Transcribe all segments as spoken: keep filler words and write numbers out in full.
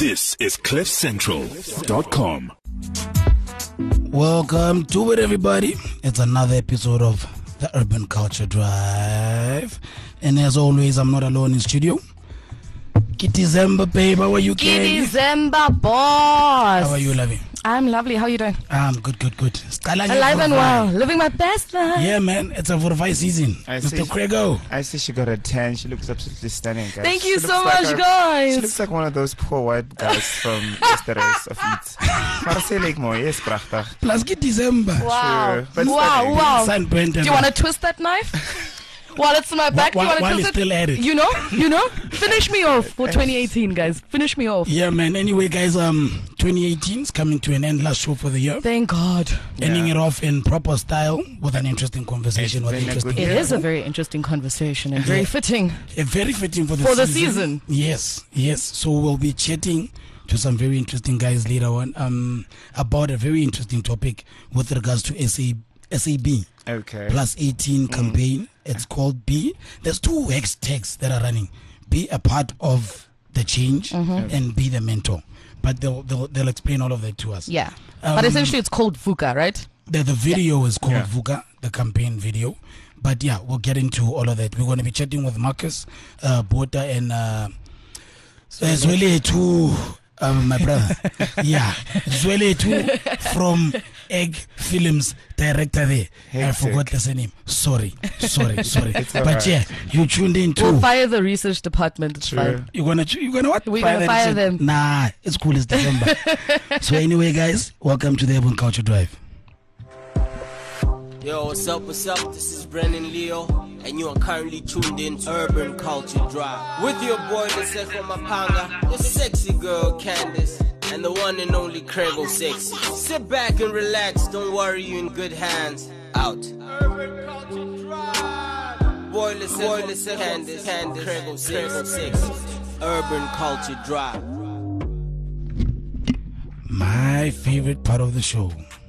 This is cliff central dot com. Welcome to it, everybody. It's another episode of the Urban Culture Drive. And as always, I'm not alone in studio. December, babe. How are you, Kenny? December, boss. How are you, Lovey? I'm lovely. How are you doing? I'm good, good, good. Alive and well. Living my best life. Yeah, man. It's a forty-five season. I Mister see. Craigo. I see she got a tan. She looks absolutely stunning, guys. Thank you She so looks much, like a- guys. She looks like one of those poor white guys from Yesterday's of Eats. Maar sy lyk mooi, is prachtig. Plus, get December. Wow. Sure, but Wow, stunning. wow. Sunburnt. Do you want to twist that knife? While it's in my back, While- you want to while twist it's it? still at it. You know? You know? Finish me off for twenty eighteen, guys. Finish me off. Yeah, man. Anyway, guys, um, twenty eighteen is coming to an end. Last show for the year. Thank God. Ending Yeah. it off in proper style with an interesting conversation. It's With been a interesting good It is a very interesting conversation and very Yeah. fitting. Uh, very fitting for the For the season. season. Yes, yes. So we'll be chatting to some very interesting guys later on um, about a very interesting topic with regards to S A S A B Okay. plus eighteen campaign. It's called B. There's two hashtags that are running. Be a part of the change and be the mentor. But they'll, they'll they'll explain all of that to us. Yeah. Um, but essentially, it's called VUCA, right? The, the video is called Yeah. VUCA, the campaign video. But yeah, we'll get into all of that. We're going to be chatting with Marcus, uh, Bota, and uh, Zwele too, um, my brother. Yeah, Zwele too from Egg Films, director there. I Hectic. forgot the name. Sorry, sorry, sorry. It's But alright. yeah, you tuned in too. We'll fire the research department. It's True. fine. You're gonna, ch- you're gonna what? We're gonna that fire shit? them. Nah, it's cool. It's December. So anyway, guys, welcome to the Urban Culture Drive. Yo, what's up, what's up? This is Brennan Leo, and you are currently tuned in to Urban Culture Drive. With your boy, Leseko Mapanga, your sexy girl, Candace, and the one and only Craigo Sexy. Sit back and relax, don't worry, you in good hands. Out. Urban Culture Drive. Boy, Leseko, Leseko, Candace, Candace, Craigo Sexy. Urban Culture Drive. My favorite part of the show,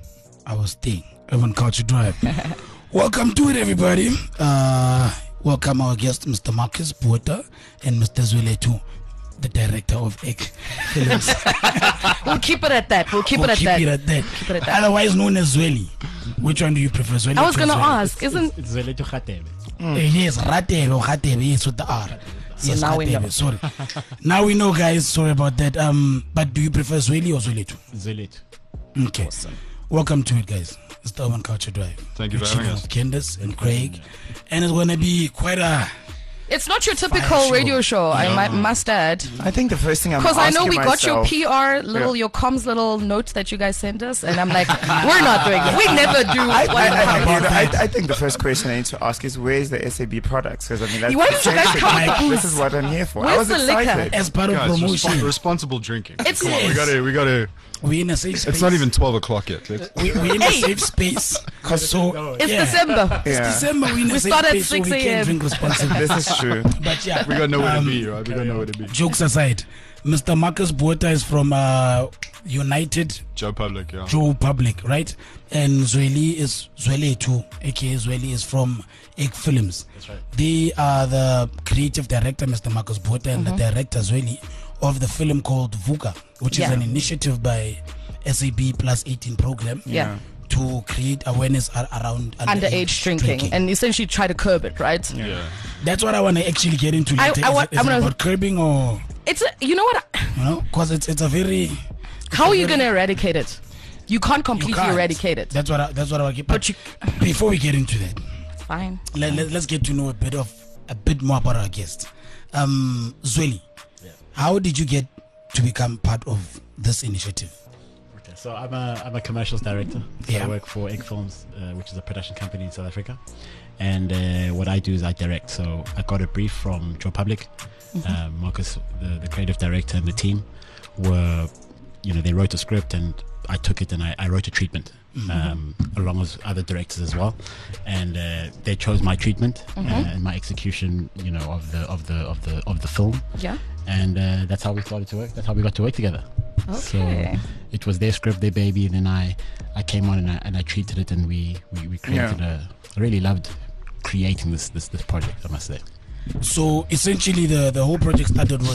our thing, Urban Culture Drive. Welcome to it, everybody. Uh, welcome our guest, Mister Marcus Bota, and Mister Zwele too, the director of Egg Films. We'll keep it at that. We'll keep We'll it at keep that. it at that. Keep it at that. Otherwise known as Zweli. Which one do you prefer, Zweli? I was or gonna Zweli? ask, isn't It's Zwele to Khatebe. Uh, yes, Ratebe or Ratebe, yes, with the R. Yes, now we Ratebe, know. sorry. Now we know, guys. Sorry about that. Um, but do you prefer Zweli or Zwele too? Zwele to. Okay. Welcome to it, guys. It's the Urban Culture Drive. Thank you for We're having chilling us. with Candace and Craig. And it's going to be quite a... it's not your Fire typical show. radio show, I might, must add. I think the first thing I'm Because I know asking we got your myself- P R little, Yeah. your comms little note that you guys sent us, and I'm like, we're not doing it. We never do. I, what I, the I, fuck. you know, I, I think the first question I need to ask is where's the S A B products? Because I mean, that's Why don't you guys essentially- come with the This booze? is what I'm here for. I Where's was the liquor? excited. As part of Guys, promotion. resp- responsible drinking. It's- Come on, we Yes. gotta, we gotta. We're in a safe space. It's not even twelve o'clock yet. Let's, We, we're in a Hey. safe space. So, It's yeah. December. It's Yeah. December. We're in a We safe start at space so we six can a.m. drink responsibly. This is true. But yeah. we gotta know where um, to be, right? We gotta know where to be. Jokes aside, Mister Marcus Bota is from uh, United Joe Public, yeah. Joe Public, right? And Zweli is Zwele too, aka Zweli is from Egg Films. That's right. They are the creative director, Mister Marcus Bota, and Mm-hmm. the director Zweli of the film called VUCA, which Yeah. is an initiative by S A B plus eighteen program Yeah. to create awareness ar- around Underage drinking, and essentially try to curb it, right? Yeah. that's what I want to actually get into I- later. I is want- it, is I'm it gonna- about curbing or It's a, you know what? you know, because it's it's a very How are you gonna eradicate it? You can't you completely can't. eradicate it. That's what I, that's what I get. But But you- before we get into that, Fine. let, let, let's get to know a bit of a bit more about our guest. Um, Zweli, how did you get to become part of this initiative? Okay, so I'm a I'm a commercials director. So Yeah. I work for Egg Films, uh, which is a production company in South Africa. And uh, what I do is I direct. So I got a brief from Joe Public, uh, Marcus, the, the creative director, and the team were, you know, they wrote a script and I took it and I, I wrote a treatment. Um, along with other directors as well, and uh, they chose my treatment uh, and my execution, you know, of the of the of the of the film. Yeah. And uh, that's how we started to work. That's how we got to work together. Okay. So it was their script, their baby, and then I, I came on and I, and I treated it, and we we, we created Yeah. a. I really loved creating this this this project, I must say. So essentially, the the whole project started with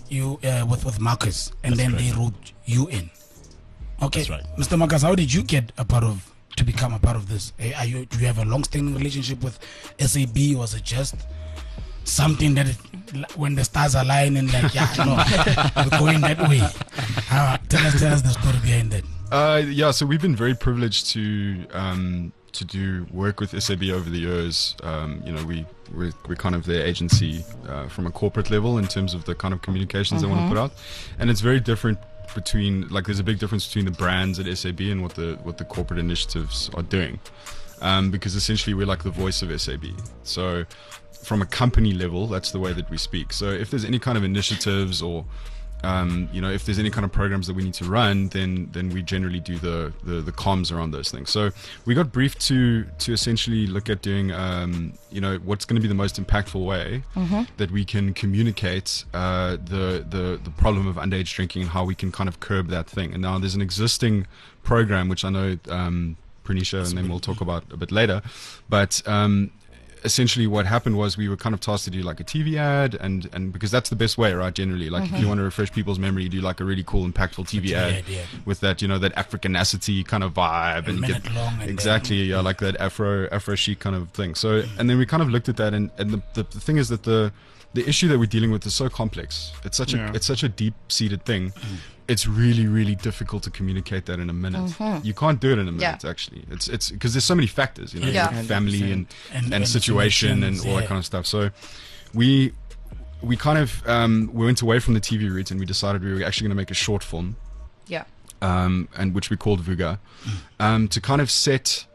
you uh, with with Marcus, and That's then correct. they wrote you in. Okay, That's right. Mister Marcus, how did you get a part of to become a part of this? Eh, Are you do you have a long-standing relationship with S A B? Was it just something that it, when the stars align and like yeah, no, we're going that way? Uh, tell us, tell us the story behind that. Uh, yeah, so we've been very privileged to um, to do work with S A B over the years. Um, you know, we we're, we're kind of their agency uh, from a corporate level in terms of the kind of communications they want to put out, and it's very different between like there's a big difference between the brands at S A B and what the what the corporate initiatives are doing, um, because essentially we're like the voice of S A B. So from a company level, that's the way that we speak. So if there's any kind of initiatives or Um, you know, if there's any kind of programs that we need to run, then then we generally do the, the, the comms around those things. So we got briefed to to essentially look at doing, um, you know, what's going to be the most impactful way that we can communicate uh, the, the the problem of underage drinking and how we can kind of curb that thing. And now there's an existing program which I know um, Pranisha and then we'll talk about a bit later, but um, essentially what happened was we were kind of tasked to do like a T V ad and and because that's the best way, right? Generally, like if you want to refresh people's memory, you do like a really cool impactful T V ad ad, yeah. with that, you know, that Africanacity kind of vibe and you minute long and exactly yeah, like that afro afro chic kind of thing. So and then we kind of looked at that and and the, the, the thing is that the the issue that we're dealing with is so complex. It's such Yeah. a it's such a deep seated thing. It's really really difficult to communicate that in a minute. You can't do it in a minute. Yeah. Actually, it's it's because there's so many factors, you know, Yeah. like family and And- and, and situation and situations, all that yeah. kind of stuff. So we we kind of um, we went away from the T V route and we decided we were actually going to make a short film, Yeah. um, and which we called Vuga, um, to kind of set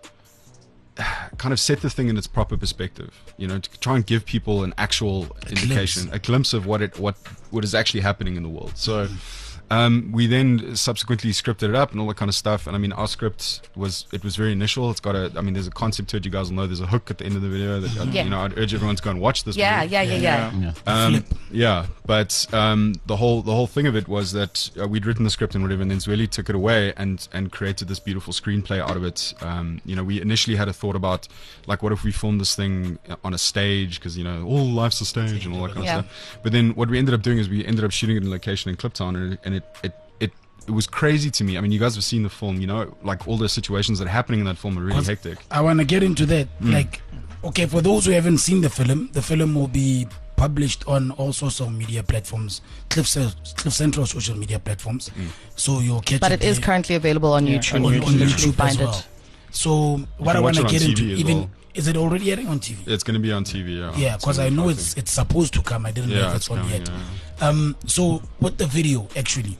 kind of set the thing in its proper perspective. You know, to try and give people an actual indication, glimpse. a glimpse of what it what what is actually happening in the world. So. Um, we then subsequently scripted it up and all that kind of stuff. And I mean, our script was it was very initial. It's got a, I mean, there's a concept to it. You guys will know. There's a hook at the end of the video. That I, Yeah. you know, I'd urge everyone to go and watch this. Yeah, movie. yeah, yeah, yeah. Yeah. Um, yeah, but um, the whole the whole thing of it was that uh, we'd written the script and whatever, and then Zweli took it away and and created this beautiful screenplay out of it. Um, you know, we initially had a thought about like, what if we filmed this thing on a stage, because you know, all life's a stage and all that kind Yeah. of stuff. But then what we ended up doing is we ended up shooting it in location in Kliptown, and it and it. it it it was crazy to me. I mean, you guys have seen the film, you know, like all the situations that are happening in that film are really 'Cause hectic. I want to get into that. Like, okay, for those who haven't seen the film, the film will be published on all social media platforms, Cliff, Ce- Cliff Central social media platforms. So you'll catch But it it is there currently available on Yeah, YouTube. on, on You on can YouTube literally YouTube as find well. it. So what I can want watch to it on get T into, V as even well. is it already airing on T V? It's going to be on T V, yeah. Yeah, It's because gonna I be know quite it's big. it's supposed to come. I didn't know Yeah, if it's it's on coming, yet. yeah. Um, so with the video, actually,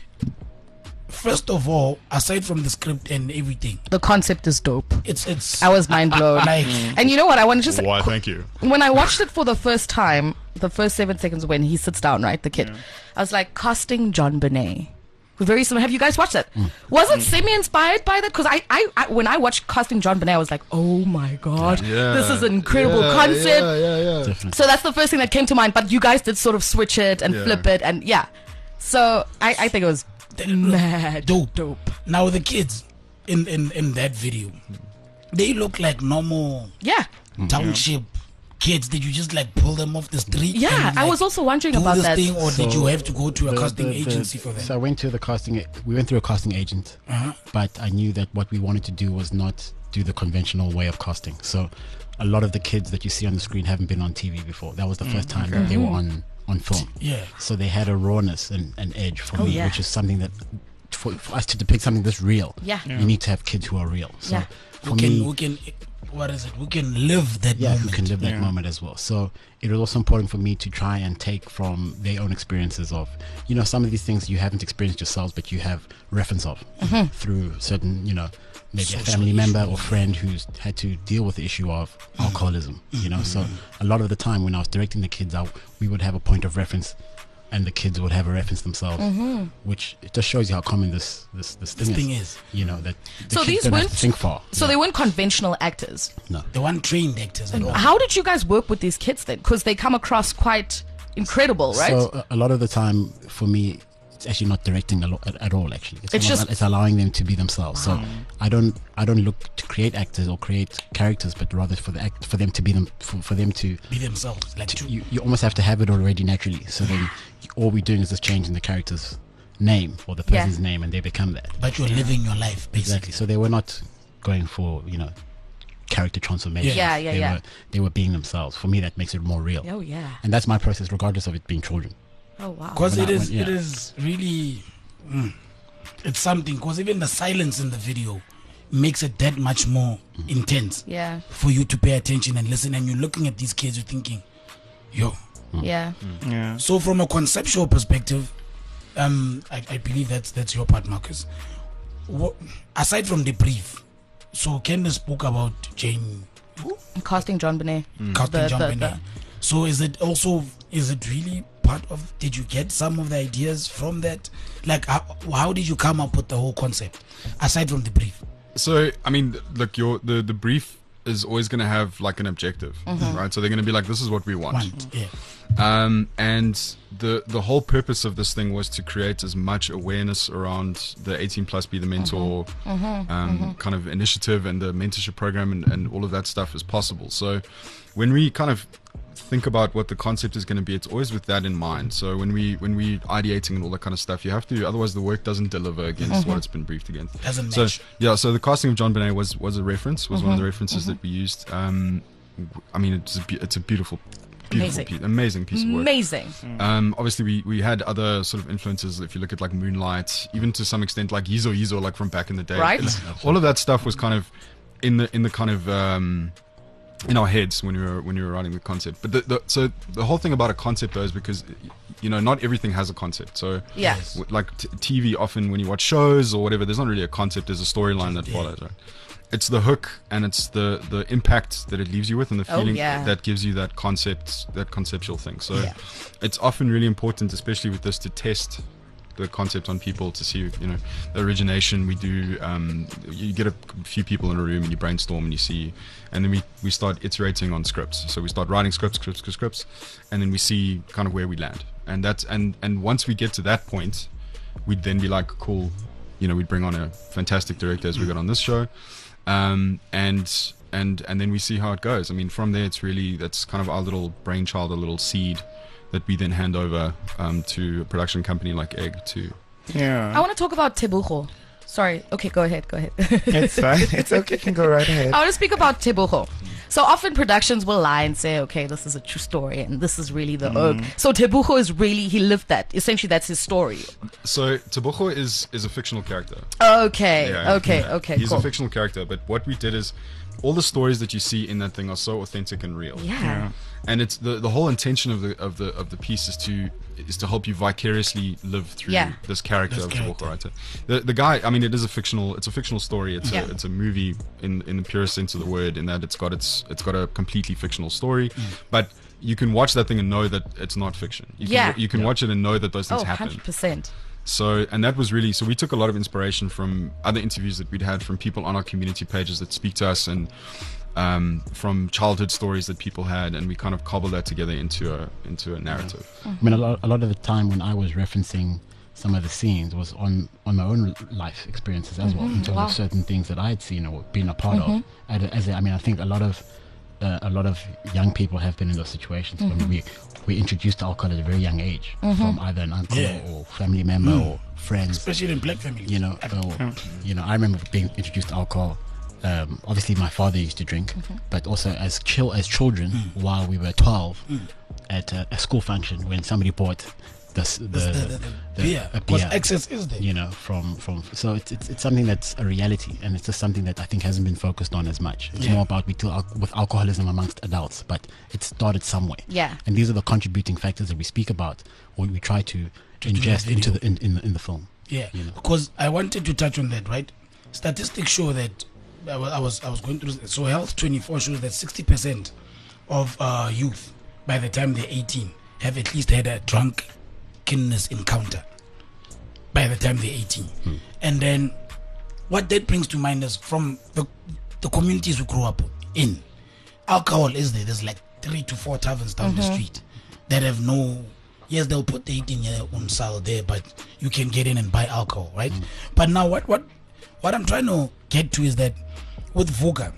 first of all, aside from the script and everything, The concept is dope. it's it's I was mind blown. like And you know what? I want to just Why, thank you. when I watched it for the first time, the first seven seconds when he sits down, right, the kid, I was like, casting John Bonet. Very similar. Have you guys watched that? Was it semi-inspired by that? Because I, I, I, when I watched casting John Bonet, I was like, oh my god, Yeah. this is an incredible Yeah, concept. Yeah, yeah, yeah. Definitely. So that's the first thing that came to mind. But you guys did sort of switch it and Yeah. flip it, and yeah. So I, I think it was mad dope. dope. Now the kids in in in that video, they look like normal Yeah. township kids. Did you just like pull them off the street? Yeah, and, I like, was also wondering do about this that. thing, or did So you have to go to a The- casting the- the- agency for that? So I went to the casting. We went through a casting agent, Uh-huh. but I knew that what we wanted to do was not do the conventional way of casting. So a lot of the kids that you see on the screen haven't been on T V before. That was the first time that they were on on film. Yeah. So they had a rawness and an edge for Oh, me, yeah. which is something that for, for us to depict something this real, Yeah. Yeah. you need to have kids who are real. So Yeah. for Who can me, who can what is it? Who can live that yeah, moment? who can live that Yeah. moment as well. So it was also important for me to try and take from their own experiences of, you know, some of these things you haven't experienced yourselves, but you have reference of through certain, you know, maybe Social a family member or issues. friend who's had to deal with the issue of alcoholism, you know. So a lot of the time when I was directing the kids out, we would have a point of reference and the kids would have a reference themselves, which it just shows you how common this this this thing, This thing is. is. You know, that the So kids these don't have to weren't- think far. So they weren't conventional actors. No. The one trained actors at all. How did you guys work with these kids then? Because they come across quite incredible, right? So a, a lot of the time for me, it's actually not directing a lo- at, at all. Actually, it's, It's almost- just- it's allowing them to be themselves. So I don't I don't look to create actors or create characters, but rather for the act for them to be them for, for them to. Be themselves. Like to, You, you almost have to have it already naturally. So then you, all we're doing is just changing the character's name or the Yeah. person's name, and they become that. but you're living your life basically. Exactly. So they were not going for you know character transformation. Yeah, yeah, they yeah. Were, they were being themselves. For me, that makes it more real. Oh yeah. And that's my process, regardless of it being children. Oh wow. Because When it I- is, when- yeah. it is really, mm, it's something. Because even the silence in the video makes it that much more intense Yeah. for you to pay attention and listen. And you're looking at these kids, you're thinking, yo. Yeah. Yeah. So from a conceptual perspective, um, I, I believe that's that's your part, Marcus. What, aside from the brief, so Candace spoke about Jane who? Casting John Bonet. Casting The- John the- Bonet. the- So is it also is it really part of? Did you get some of the ideas from that? Like how, how did you come up with the whole concept aside from the brief? So I mean, look, your the the brief is always going to have like an objective, right? So they're going to be like, this is what we want. Want, yeah. Um, and the the whole purpose of this thing was to create as much awareness around the eighteen plus Be the Mentor um, kind of initiative and the mentorship program and, and all of that stuff as possible. So when we kind of think about what the concept is going to be, it's always with that in mind. So when we when we ideating and all that kind of stuff, you have to, otherwise the work doesn't deliver against what it's been briefed against. Doesn't So match. yeah, so the casting of John Bonet was was a reference, was one of the references that we used. Um, w- I mean, it's a, be- it's a beautiful, beautiful, Amazing. piece, amazing piece of work. Amazing. Um, obviously, we, we had other sort of influences. If you look at like Moonlight, even to some extent like Yizo Yizo, like from back in the day. Right. It's- all of that stuff was kind of in the in the kind of um, in our heads when we were when we were writing the concept. But the, the, so the whole thing about a concept though is because you know not everything has a concept. So Yeah. w- like t- T V, often when you watch shows or whatever, there's not really a concept. There's a storyline that Yeah. follows. Right. It's the hook and it's the the impact that it leaves you with and the Oh, feeling yeah. that gives you that concept, that conceptual thing. So Yeah. it's often really important, especially with this, to test the concept on people to see, you know, the origination. We do, um, you get a few people in a room and you brainstorm and you see, and then we, we start iterating on scripts. So we start writing scripts, scripts, scripts, scripts, and then we see kind of where we land. And that's, and, and once we get to that point, we'd then be like, cool, you know, we'd bring on a fantastic director as we got on this show. Um, and, and, and then we see how it goes. I mean, from there, it's really, that's kind of our little brainchild, a little seed that we then hand over um, to a production company like Egg to. Yeah. I want to talk about Tebogo. Sorry. Okay, go ahead. Go ahead. It's fine. It's okay. You can go right ahead. I want to speak about Tebogo. So often productions will lie and say, okay, this is a true story and this is really the herb. So Tebogo is really, he lived that. Essentially, that's his story. So Tebogo is is a fictional character. Okay. Yeah, okay. yeah. Okay. He's cool. a fictional character, but what we did is all the stories that you see in that thing are so authentic and real. Yeah. And it's the the whole intention of the of the of the piece is to is to help you vicariously live through Yeah. this character This of character. Tebogo, right? The the guy, I mean, it is a fictional it's a fictional story. It's Yeah. a it's a movie in in the purest sense of the word, in that it's got its it's got a completely fictional story, but you can watch that thing and know that it's not fiction. You can, Yeah. you can watch it and know that those things Oh, happen. one hundred percent. So, and that was really, so we took a lot of inspiration from other interviews that we'd had from people on our community pages that speak to us, and um, from childhood stories that people had, and we kind of cobbled that together into a into a narrative. I mean, a lot, a lot of the time when I was referencing some of the scenes was on, on my own life experiences as well, in terms Wow. of certain things that I had seen or been a part of. As, a- as a, I mean, I think a lot of uh, a lot of young people have been in those situations when we we introduced alcohol at a very young age from either an uncle Yeah. or family member or friends. Especially in black families. You know, or, you know, I remember being introduced to alcohol. Um, obviously, my father used to drink, but also as chill as children, while we were twelve, at a, a school function when somebody bought this, the, the, the, the, the- beer. a Because beer, excess is there. you know, from from. So it's, it's it's something that's a reality, and it's just something that I think hasn't been focused on as much. It's Yeah. more about we deal al- with alcoholism amongst adults, but it started somewhere. Yeah. And these are the contributing factors that we speak about, or we try to, do the ingest into video. the in, in, the- in the film. Yeah, You know. because I wanted to touch on that, right? Statistics show that I wa- I was I was going through. So Health twenty-four shows that sixty percent of uh, youth by the time they're eighteen have at least had a drunkenness encounter by the time they're eighteen. And then what that brings to mind is from the the communities we grew up in, alcohol is there. There's like three to four taverns down the street that have no yes, they'll put the eighteen year on sale there, but you can get in and buy alcohol, right? Mm. But now what what what I'm trying to get to is that with VUCA,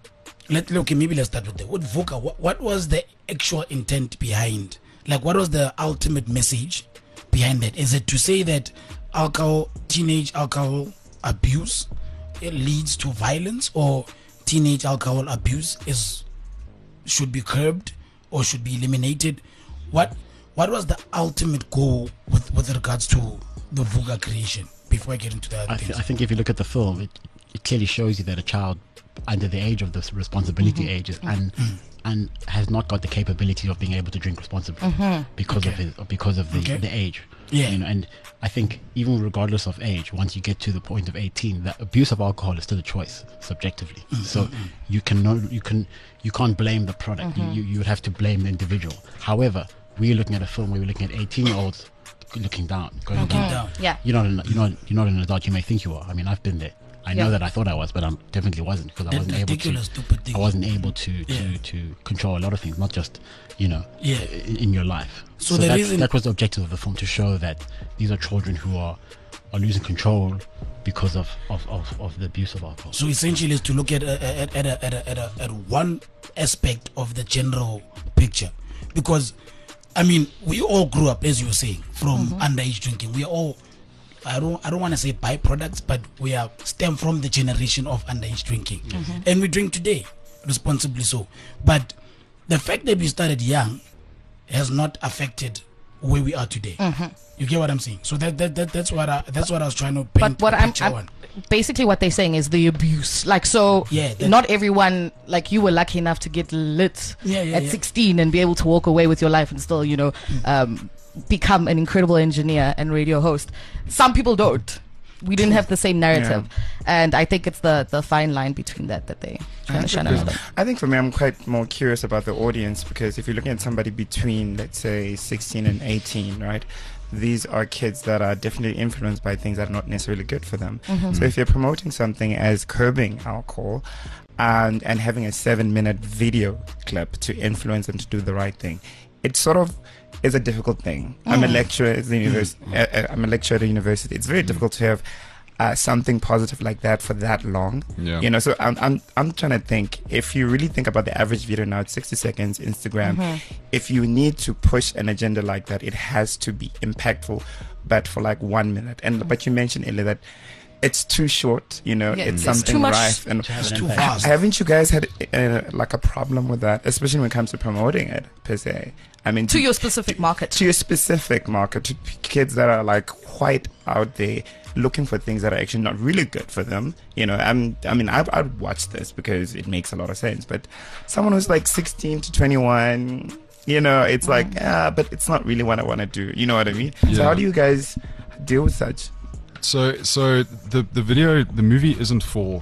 let okay, maybe let's start with that. With VUCA, what, what was the actual intent behind? Like, what was the ultimate message behind that? Is it to say that alcohol, teenage alcohol abuse, it leads to violence, or teenage alcohol abuse is should be curbed or should be eliminated? What what was the ultimate goal with, with regards to the VUCA creation? Before I get into that, I, th- I think if you look at the film, it, it clearly shows you that a child under the age of this responsibility mm-hmm. age is and mm-hmm. and has not got the capability of being able to drink responsibly mm-hmm. because okay. of his because of the, okay. the age. Yeah. You know, and I think even regardless of age, once you get to the point of eighteen, the abuse of alcohol is still a choice subjectively. Mm-hmm. So you can no, you can you can't blame the product. Mm-hmm. You you would have to blame the individual. However, we're looking at a film where we're looking at eighteen year olds looking down, going looking down. down. Yeah. You're not an, you're not you're not an adult. You may think you are. I mean, I've been there. I know yeah. that I thought I was, but I definitely wasn't, because I wasn't able to. I wasn't able to, to, yeah. to control a lot of things, not just you know yeah. in, in your life. So, so the that, reason that was the objective of the film, to show that these are children who are are losing control because of, of, of, of the abuse of alcohol. So essentially, is to look at a, at at a, at a, at, a, at one aspect of the general picture, because I mean we all grew up, as you were saying, from mm-hmm. underage drinking. We all. I don't I don't want to say byproducts, but we are stem from the generation of underage drinking. Mm-hmm. And we drink today, responsibly so. But the fact that we started young has not affected where we are today. Mm-hmm. You get what I'm saying? So that, that, that that's what I that's what I was trying to paint. But what I'm, I'm basically what they're saying is the abuse. Like, so yeah, not everyone, like you were lucky enough to get lit yeah, yeah, at yeah. sixteen and be able to walk away with your life and still, you know, mm. um become an incredible engineer and radio host. Some people don't. We didn't have the same narrative, yeah. and I think it's the the fine line between that that they trying to shine another. I think for me, I'm quite more curious about the audience, because if you're looking at somebody between, let's say, sixteen and eighteen, right? These are kids that are definitely influenced by things that are not necessarily good for them. Mm-hmm. So if you're promoting something as curbing alcohol, and and having a seven minute video clip to influence them to do the right thing, it sort of is a difficult thing. Mm. I'm a lecturer at the university. Mm. Uh, I'm a lecturer at the university. It's very difficult to have uh, something positive like that for that long. Yeah. You know, so I'm I'm I'm trying to think, if you really think about the average video now, it's sixty seconds, Instagram. Mm-hmm. If you need to push an agenda like that, it has to be impactful, but for like one minute. And but you mentioned earlier that it's too short, you know, yeah, it's, it's something too much, rife and it's too fast. Haven't you guys had uh, like a problem with that, especially when it comes to promoting it per se? I mean, to, to your specific to, market, to your specific market, to kids that are like quite out there looking for things that are actually not really good for them. You know, I'm, I mean, I'd, I'd watch this because it makes a lot of sense. But someone who's like sixteen to twenty-one, you know, it's mm. like, ah, but it's not really what I want to do. You know what I mean? Yeah. So how do you guys deal with such? So, so the the video, the movie isn't for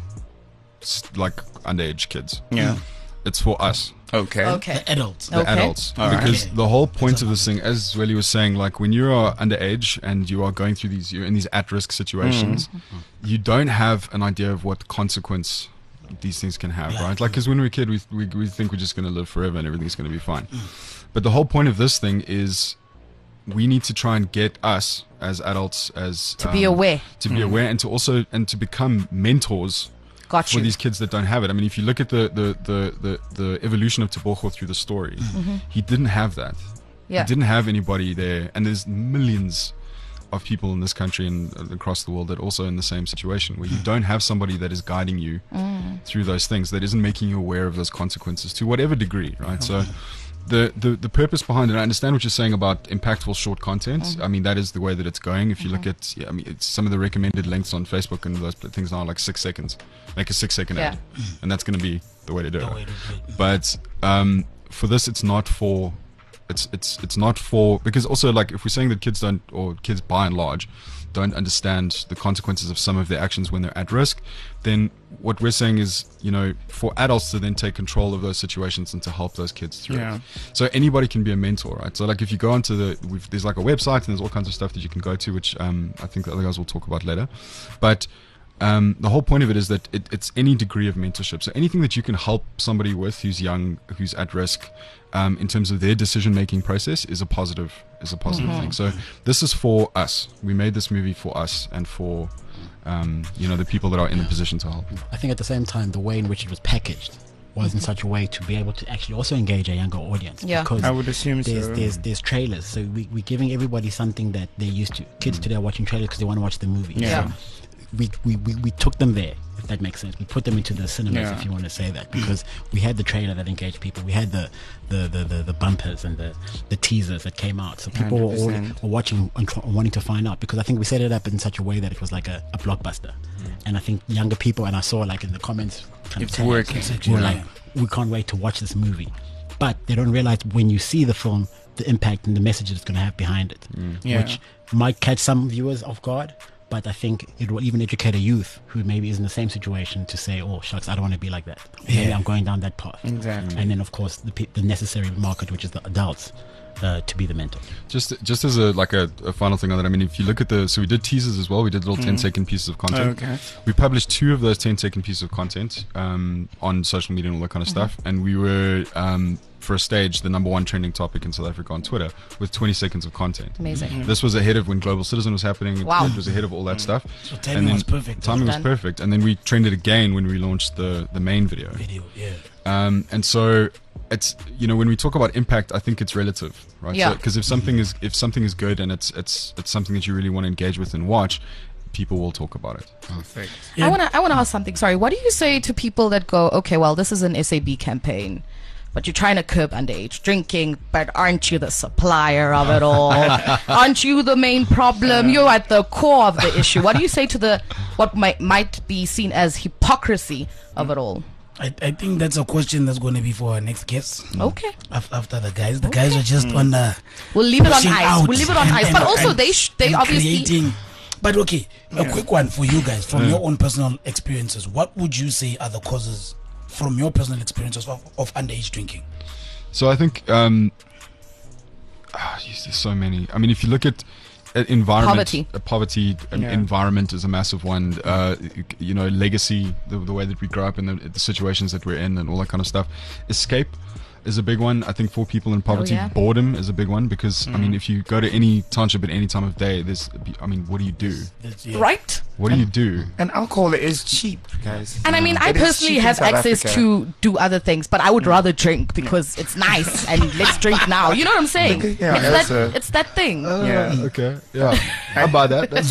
like underage kids. Yeah, it's for us. Okay. Okay. The adults. The okay. adults. All because right. the whole point of this thing, as Zweli was saying, like when you are underage and you are going through these, you're in these at-risk situations, mm. you don't have an idea of what consequence these things can have, right? Like, because when we're a kid, we, we we think we're just going to live forever and everything's going to be fine. Mm. But the whole point of this thing is we need to try and get us as adults as to um, be aware, to be mm. aware, and to also and to become mentors. Got for you. these kids that don't have it. I mean, if you look at the the the the, the evolution of Tebogo through the story, mm-hmm. he didn't have that. Yeah. He didn't have anybody there, and there's millions of people in this country and across the world that are also in the same situation, where you don't have somebody that is guiding you mm. through those things, that isn't making you aware of those consequences to whatever degree, right? So the, the the purpose behind it, I understand what you're saying about impactful short content. Mm-hmm. I mean, that is the way that it's going. If you mm-hmm. look at, yeah, I mean, it's some of the recommended lengths on Facebook and those things now are like six seconds. Make a six second yeah. ad, and that's going to be the way to do The it. way to do it. But um, for this, it's not for. It's it's it's not for, because also, like, if we're saying that kids don't, or kids by and large don't understand the consequences of some of their actions when they're at risk, then what we're saying is, you know, for adults to then take control of those situations and to help those kids through Yeah. it. So anybody can be a mentor, right? So like if you go onto the, we've, there's like a website and there's all kinds of stuff that you can go to, which um, I think the other guys will talk about later. But Um, the whole point of it is that it, it's any degree of mentorship. So anything that you can help somebody with who's young, who's at risk, um, in terms of their decision-making process, is a positive is a positive Mm-hmm. thing. So this is for us. We made this movie for us and for um, you know the people that are in the position to help. I think at the same time, the way in which it was packaged was in such a way to be able to actually also engage a younger audience. Yeah. Because I would assume there's, so. there's there's trailers, so we, we're giving everybody something that they're used to. Kids today are watching trailers because they want to watch the movie. Yeah. So we, we, we, we took them there, if that makes sense. We put them into the cinemas, Yeah. if you want to say that, because we had the trailer that engaged people. We had the the, the, the, the bumpers and the, the teasers that came out. So people were all one hundred percent. were watching and tr- wanting to find out, because I think we set it up in such a way that it was like a, a blockbuster. And I think younger people, and I saw like in the comments, kind of It's tags, working. who were like, we can't wait to watch this movie. But they don't realize when you see the film, the impact and the message it's going to have behind it, Yeah. which might catch some viewers off guard. But I think it will even educate a youth who maybe is in the same situation to say, oh, shucks, I don't want to be like that. Maybe Yeah. I'm going down that path. Exactly. And then, of course, the, pe- the necessary market, which is the adults, uh, to be the mentor. Just just as a like a, a final thing on that, I mean, if you look at the so we did teasers as well. We did little ten second pieces of content. Okay. We published two of those ten second pieces of content um, on social media and all that kind of stuff, and we were um, for a stage the number one trending topic in South Africa on Twitter with twenty seconds of content. Amazing. This was ahead of when Global Citizen was happening. It- Wow. It was ahead of all that stuff. So timing And then was perfect. Timing was Done. perfect, and then we trended again when we launched the the main video. Video, yeah. Um, and so it's you know when we talk about impact, I think it's relative, right? Yeah. Because if something is if something is good and it's it's it's something that you really want to engage with and watch, people will talk about it. Perfect. I want to I want to ask something. Sorry. What do you say to people that go, okay, well, this is an S A B campaign, but you're trying to curb underage drinking, but aren't you the supplier of it all? Aren't you the main problem? You're at the core of the issue. What do you say to the what might might be seen as hypocrisy of it all? I, I think that's a question that's going to be for our next guest. Okay. Af- After the guys, the guys are just on the We'll leave it on pushing ice. out We'll leave it on and- ice. and- But also, and- they sh- they and obviously. creating. But okay, a quick one for you guys from your own personal experiences. What would you say are the causes from your personal experiences of, of underage drinking? So I think um, ah, geez, there's so many. I mean, if you look at uh, environment, Poverty. uh, poverty, um, Yeah. environment is a massive one. Uh, you know, legacy, the, the way that we grow up and the, the situations that we're in, and all that kind of stuff. Escape is a big one. I think for people in poverty, yeah. boredom is a big one because I mean, if you go to any township at any time of day, there's, I mean, what do you do? That's, yeah. Right? What do you do? And alcohol is cheap, guys. And I mean, I It is personally cheap in have South access Africa. to do other things, but I would rather drink because it's nice and let's drink now. You know what I'm saying? Yeah, it's, that's that, a- it's that thing. Yeah. Okay, yeah, I buy that. That's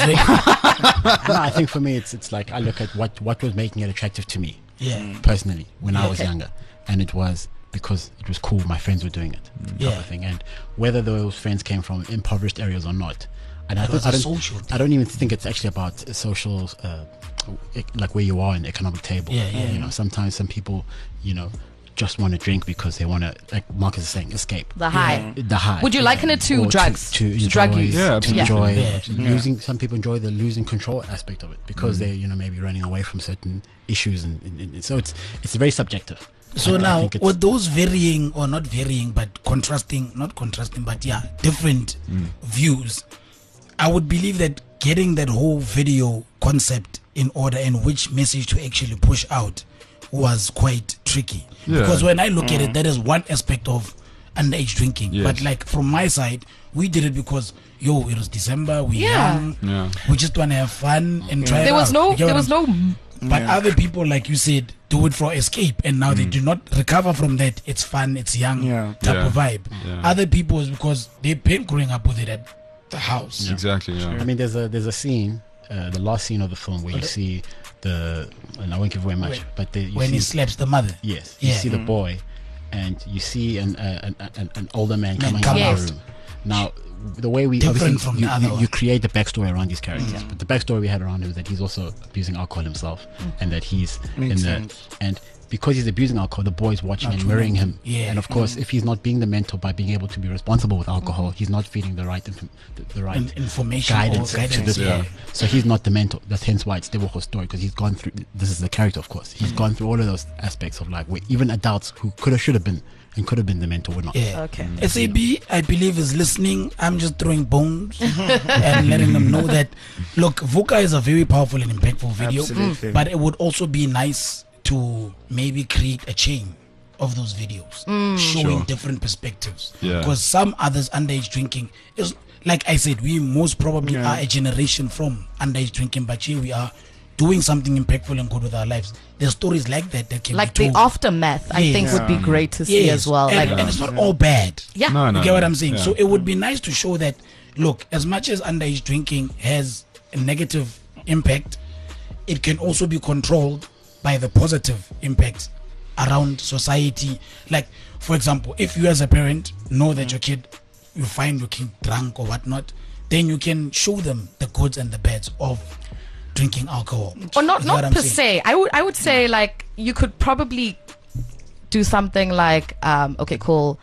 No, I think for me, it's it's like I look at what, what was making it attractive to me Yeah. personally when I was Okay. younger, and it was because it was cool. My friends were doing it, type Yeah. of thing. And whether those friends came from impoverished areas or not, and I, It don't, was I a don't, social thing. I don't even think it's actually about social, uh, e- like where you are in the economic table. Yeah, yeah. You know, sometimes some people, you know, just want to drink because they want to, like Marcus is saying, escape The high. the high. Would you liken it to Or drugs? To, To enjoy, drug use? Yeah, to absolutely. enjoy Yeah. losing. Some people enjoy the losing control aspect of it because they're you know maybe running away from certain issues, and, and, and so it's it's very subjective. So I- I now, think it's- with those varying or not varying, but contrasting, not contrasting, but yeah, different views, I would believe that getting that whole video concept in order and which message to actually push out was quite tricky. Yeah. Because when I look at it, that is one aspect of underage drinking. Yes. But like from my side, we did it because yo, it was December, we Yeah. young, Yeah. we just want to have fun and try. it There was out. no, You get there what was I'm no. but other people, like you said, do it for escape, and now they do not recover from that. It's fun, it's young Yeah. type Yeah. of vibe. Yeah. Other people is because they've been growing up with it at the house. Exactly. Yeah. I mean, there's a there's a scene, uh, the last scene of the film where you see the, and I won't give away much, When- but the, you When see, he slaps the mother. yes, you Yeah. see the boy, and you see an uh, an, an, an older man coming come out out. of the room. Now, the way we Different obviously from you, the other you, one. you create the backstory around these characters, but the backstory we had around him is that he's also abusing alcohol himself, and that he's Makes in the sense. and. Because he's abusing alcohol, the boy's watching Not and mirroring true. him. Yeah. And of course, if he's not being the mentor by being able to be responsible with alcohol, he's not feeding the right inf- the, the right In- information guidance, or to guidance, this yeah. boy. So he's not the mentor. That's hence why it's Tebogo's story, because he's gone through. This is the character, of course. He's gone through all of those aspects of like where even adults who could have should have been and could have been the mentor or not. Yeah. Okay. S A B, I believe, is listening. I'm just throwing bones and letting them know that, look, VUCA is a very powerful and impactful video, Absolutely. but it would also be nice to maybe create a chain of those videos showing Sure. different perspectives. Yeah. Because some others underage drinking is, like I said, we most probably Yeah. are a generation from underage drinking, but here we are doing something impactful and good with our lives. There's stories like that that can Like be the told. aftermath, I Yes. think would be Yeah. great to see Yes. as well. And, Like, and it's not all bad. yeah. No, no. You get what no. I'm saying? Yeah. So it would be nice to show that, look, as much as underage drinking has a negative impact, it can also be controlled by the positive impact around society. Like, for example, if you as a parent know that your kid, you find your kid drunk or whatnot, then you can show them the goods and the bads of drinking alcohol. Or not, You get not what I'm per saying? se. I would, I would say like you could probably do something like, um, okay, cool.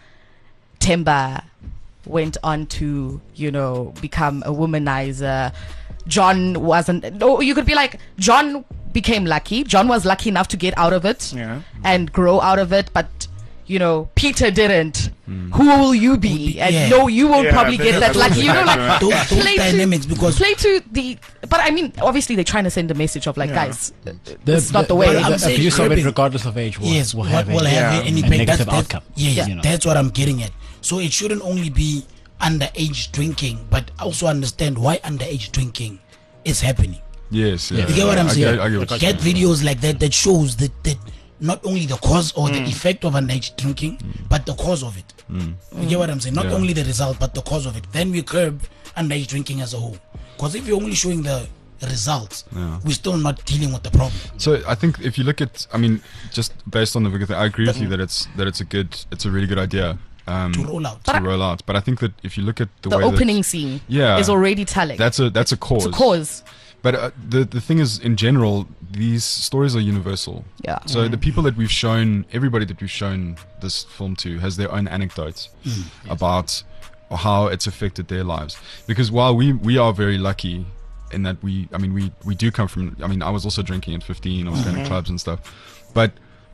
Timber went on to, you know, become a womanizer. John wasn't. No, you could be like, John became lucky. John was lucky enough to get out of it Yeah. and grow out of it, but. You know, Peter didn't. Who will you be? And Yeah. no, you will Yeah, probably but get that. that's Like, also you know, like right. Those, those play to- dynamics, because play to the. But I mean, obviously, they're trying to send a message of like, Yeah. guys, it's not the way. But I'm the saying abuse of it, curbing- regardless of age, will, yes, will what have, will a, have Yeah. an a impact. negative That's, that's, outcome. yeah, yeah, You know. that's what I'm getting at. So it shouldn't only be underage drinking, but also understand why underage drinking is happening. Yes. Yeah. You get what I'm I saying? get- I get what Get you're saying. videos like that that shows that, that not only the cause or Mm. the effect of underage drinking, but the cause of it. You get what I'm saying? Not Yeah. only the result, but the cause of it. Then we curb underage drinking as a whole. Because if you're only showing the results, Yeah. we're still not dealing with the problem. So I think if you look at, I mean, just based on the Vika thing, I agree with you that it's that it's a good, it's a really good idea um, To roll out. to roll out. But I think that if you look at the, the way opening that, scene Yeah. is already telling. that's a that's a cause. it's a cause. But uh, the the thing is, in general, these stories are universal. Yeah. So the people that we've shown, everybody that we've shown this film to, has their own anecdotes about how it's affected their lives. Because while we we are very lucky in that we, I mean, we we do come from. I mean, I was also drinking at fifteen. I was going to clubs and stuff, but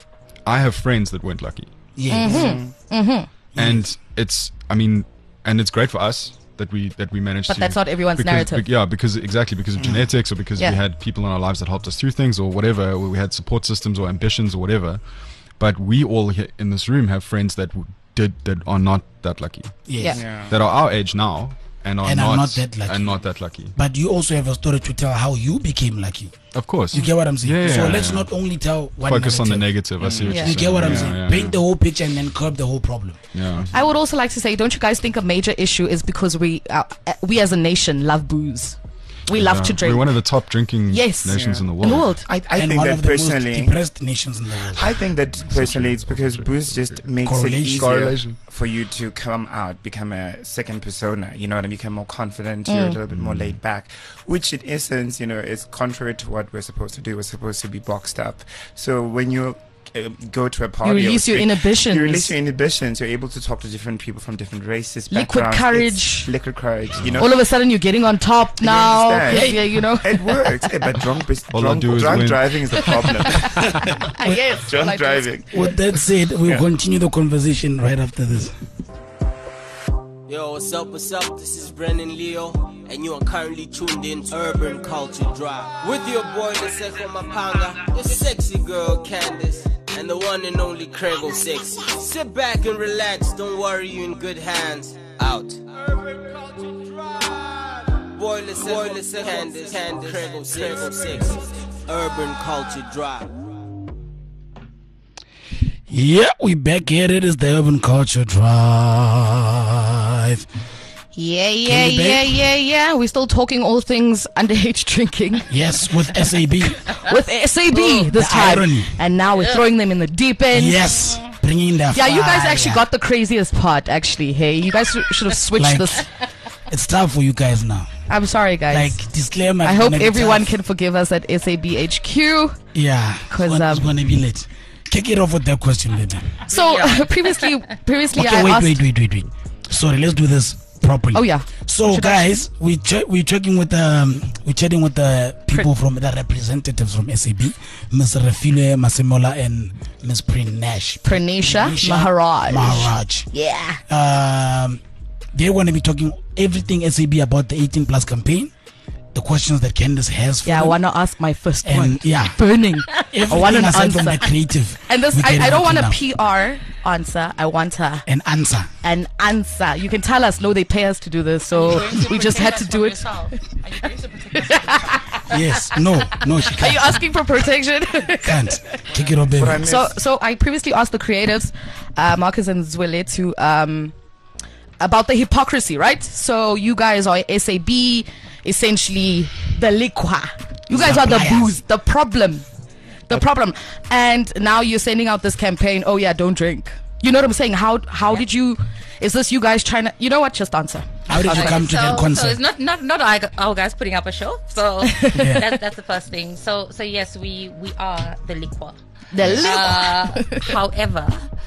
I have friends that weren't lucky, Yes. Mm-hmm. and it's. I mean, and it's great for us that we that we managed But to. that's not everyone's because, narrative. be- yeah, because exactly because of genetics, or because Yeah. we had people in our lives that helped us through things, or whatever, or we had support systems or ambitions or whatever. But we all here in this room have friends that w- did that are not that lucky, Yes. Yeah. Yeah. that are our age now, and are And not, are not that lucky. and not that lucky. But you also have a story to tell how you became lucky. Of course, You get what I'm saying? Yeah, so yeah, let's yeah. not only tell one focus on the narrative. negative. I see what Yeah. you're You saying. get what I'm Yeah, saying? yeah, Paint the whole picture and then curb the whole problem. yeah. I would also like to say, don't you guys think a major issue is because we, uh, uh, we as a nation love booze. We love Yeah. to drink. We're one of the top drinking Yes. nations Yeah. in the in world. the world. I, I and think one that of the most personally, depressed nations in the world. I think that personally, it's because booze just makes it Correlation. easier Correlation. for you to come out, become a second persona. You know what I mean? Become more confident. You're a little bit more laid back, which in essence, you know, is contrary to what we're supposed to do. We're supposed to be boxed up. So when you uh, go to a party, You or release your drink, inhibitions. You release your inhibitions. You're able to talk to different people from different races, Liquid backgrounds. courage. It's liquid courage. You know, All of a sudden, you're getting on top now. understand? Yeah, yeah, you know. it works. Eh, but drunk, bes- All I drunk, do is drunk win. driving is the problem. yes. all I drunk do is- driving. With that said, we'll Yeah. continue the conversation right after this. Yo, what's up, what's up? This is Brennan Leo, and you are currently tuned in to Urban Culture Drive. With your boy, Leseko Mapanga, your sexy girl, Candace, and the one and only Crego Sexy. Sit back and relax, don't worry, you're in good hands. Out. Urban Culture Drive. Boy, Leseko, Candace, Candace, Crego Sexy. Urban Culture Drive. Yeah, we back here. It is the Urban Culture Drive. Yeah, yeah, we yeah, back? yeah, yeah. We're still talking all things underage drinking Yes, with S A B. with S A B this the time. irony. And now we're throwing them in the deep end. Yes, bringing the Yeah, you guys fire. actually got the craziest part, actually. Hey, you guys sh- should have switched Like, this. It's tough for you guys now. I'm sorry, guys. Like, disclaimer. I it's hope gonna be everyone tough. can forgive us at S A B H Q. Yeah, 'Cause, it's um, going to be late. Kick it off with that question, baby. So previously, previously Okay, I wait, asked. wait, wait, wait, wait. Sorry, let's do this properly. Oh, yeah. So guys, we ch- we're checking with um we're chatting with the people from the representatives from S A B, Miss Refilwe Masemola and Miss Prinesh Pranisha Maharaj. Maharaj. Yeah. Um, they're going to be talking everything S A B about the eighteen plus campaign, the questions that Candace has for Yeah, I them. want to ask my first And, one. yeah. Burning. I want an aside from answer. the creative. And this, we I, can I don't work want it a out. P R answer. I want a, An answer. an answer. You can tell us, no, they pay us to do this, so we just had to do it. Yes. No. No, she Are can't. you asking for protection? Can't. Kick it off, baby. What I missed- So, so I previously asked the creatives, uh, Marcus and Zwele, to um, about the hypocrisy, right? So you guys are S A B, essentially the liquor. You guys are the Suppliers. booze, the problem, the problem. And now you're sending out this campaign. Oh yeah, don't drink. You know what I'm saying? How how did you? Is this you guys trying to? You know what? Just answer. How did you come to so, that So concept? it's not not not our, our guys putting up a show. So that's that's the first thing. So so yes, we we are the liquor. The liquor. Uh, however,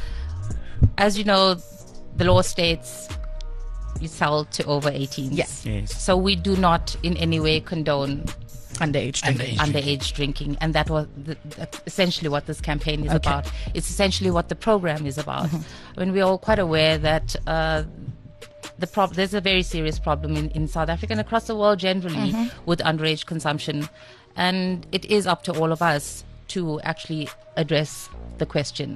as you know, the law states you sell to over eighteen. Yes. Yes. So we do not in any way condone Underage drinking. Underage. underage drinking, and that was the, that's essentially what this campaign is Okay. about. It's essentially what the program is about. I mean, we're all quite aware that uh, the prob- there's a very serious problem in, in South Africa and across the world generally with underage consumption, and it is up to all of us to actually address the question.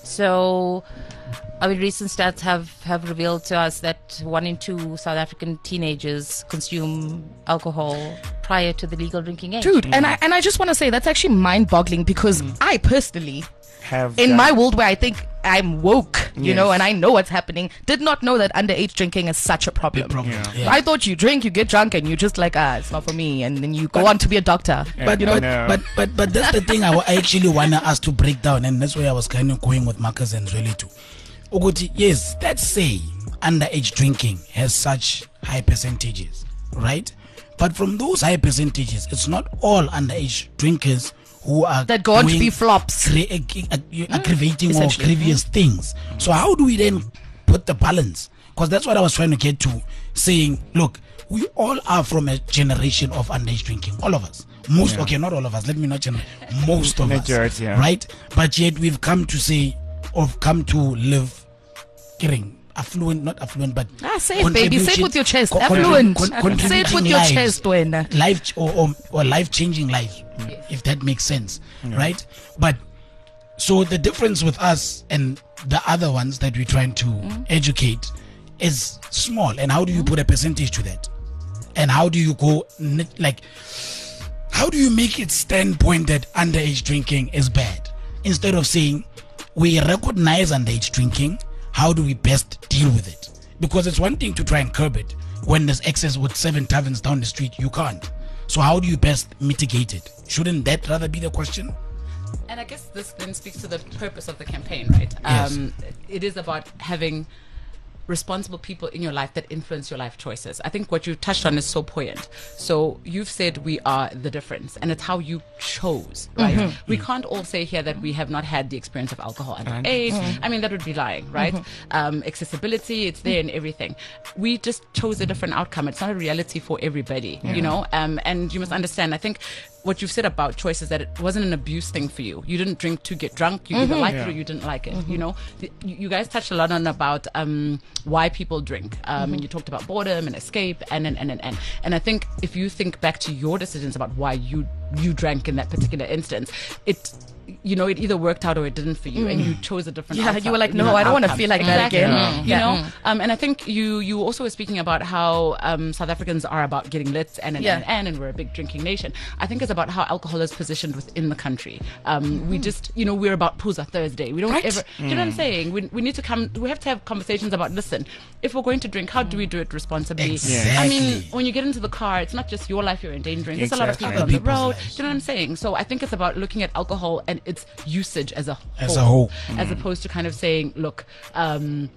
So, I mean, recent stats have, have revealed to us that one in two South African teenagers consume alcohol prior to the legal drinking age. Dude, and I and I just want to say that's actually mind-boggling because I personally, Have in done- my world where I think I'm woke, you Yes. know, and I know what's happening, did not know that underage drinking is such a problem. Big problem. Yeah. Yeah. I thought you drink, you get drunk, and you just like, ah, it's not for me, and then you go on to be a doctor. Yeah, But, you but, know. but but but that's the thing I, wa- I actually wanna us to break down, and that's where I was kind of going with Marcus and Zwele too. Ukuthi, yes, let's say underage drinking has such high percentages, right? But from those high percentages, it's not all underage drinkers who are That go on to doing be flops. cre- ag- ag- aggravating or essentially. grievous things. So how do we then put the balance? Because that's what I was trying to get to, saying, look, we all are from a generation of underage drinking, all of us. Most, okay, not all of us. Let me not generalize. Most of us, Majority, yeah. right? But yet we've come to say, or come to live, getting affluent, not affluent, but Ah, say it, baby. Say it with your chest. co- Affluent. con- con- Say it with contributing your lives, chest, when. life ch- or, or, or life changing lives, if that makes sense, right? But so the difference with us and the other ones that we're trying to educate is small. And how do you put a percentage to that? And how do you go n- like? How do you make it standpoint that underage drinking is bad instead of saying we recognize underage drinking? How do we best deal with it? Because it's one thing to try and curb it when there's excess with seven taverns down the street. You can't. So how do you best mitigate it? Shouldn't that rather be the question? And I guess this then speaks to the purpose of the campaign, right? Yes. Um, it is about having responsible people in your life that influence your life choices. I think what you touched on is so poignant. So you've said we are the difference, and it's how you chose, right? We can't all say here that we have not had the experience of alcohol at that age. I mean, that would be lying, right? Um, accessibility, it's there in everything. We just chose a different outcome. It's not a reality for everybody, you know? Um, and you must understand, I think what you've said about choice is that it wasn't an abuse thing for you. You didn't drink to get drunk. You either liked Yeah. it or you didn't like it. You know, the, you you guys touched a lot on about um, why people drink, um, and you talked about boredom and escape, and and and and and. And I think if you think back to your decisions about why you you drank in that particular instance, it. You know, it either worked out or it didn't for you, and you chose a different. Yeah, outcome, you were like, know, no, I don't want to outcome. feel like that Exactly. again. You Yeah. know, um, and I think you you also were speaking about how um, South Africans are about getting lit and and, Yeah. and and and we're a big drinking nation. I think it's about how alcohol is positioned within the country. Um, We just, you know, we're about Puza Thursday. We don't Right. ever, do you know what I'm saying? We, we need to come, we have to have conversations about, listen, if we're going to drink, how do we do it responsibly? Exactly. I mean, when you get into the car, it's not just your life you're endangering. There's a lot of Exactly. people on Other the people's road. lives. Do you know what I'm saying? So I think it's about looking at alcohol and its usage as a whole. As a whole. As opposed to kind of saying, look, um,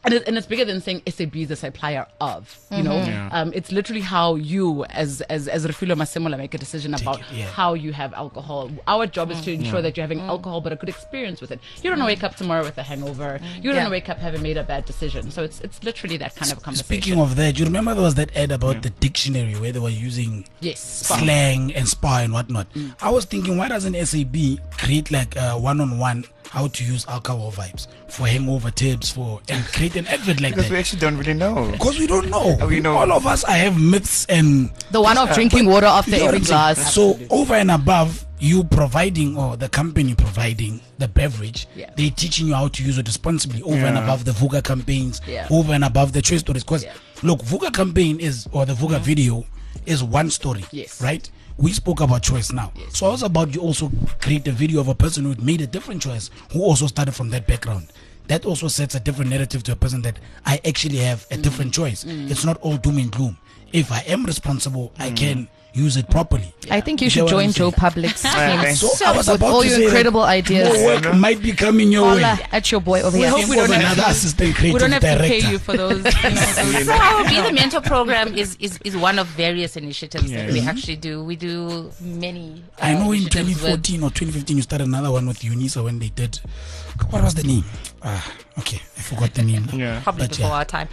And, it, and it's bigger than saying S A B is a supplier of, you know. Yeah. Um, it's literally how you, as as as Refilo Masemola, make a decision about it, yeah. how you have alcohol. Our job is to ensure that you're having alcohol, but a good experience with it. You don't want to wake up tomorrow with a hangover. You don't Yeah. want to wake up having made a bad decision. So it's it's literally that kind of a conversation. Speaking of that, you remember there was that ad about the dictionary where they were using yes, spa. slang and spa and whatnot. I was thinking, why doesn't S A B create like a one-on-one how to use alcohol vibes for hangover tips for and create an advert like Because we that? actually don't really know. Because we don't know. We know. All of us, I have myths and The one of drinking water after You know what every I'm saying? glass. So over and above you providing or the company providing the beverage, Yeah. they're teaching you how to use it responsibly over and Yeah. above the VUCA campaigns, Yeah. over and above the choice stories. Because Yeah. look, VUCA campaign is or the VUCA video is one story. Yes. Right? We spoke about choice now. So I was about you also create a video of a person who made a different choice, who also started from that background. That also sets a different narrative to a person that I actually have a different choice. It's not all doom and gloom. If I am responsible, I can use it properly. I think you You should get what join I'm Joe saying? Public's Okay. team. So, I was With about all to your say incredible that ideas. more work might be coming your way. Holla at your boy over We here. hope we For don't have another to- assistant creative We don't have director. to pay you for those. You know, So our Be the Mentor program is, is, is one of various initiatives Yeah. that we actually do. We do many. Uh, I know in initiatives twenty with- fourteen or twenty fifteen you started another one with Unisa when they did. What was the name? Ah, okay, I forgot the name. Yeah. Probably But before yeah. our time.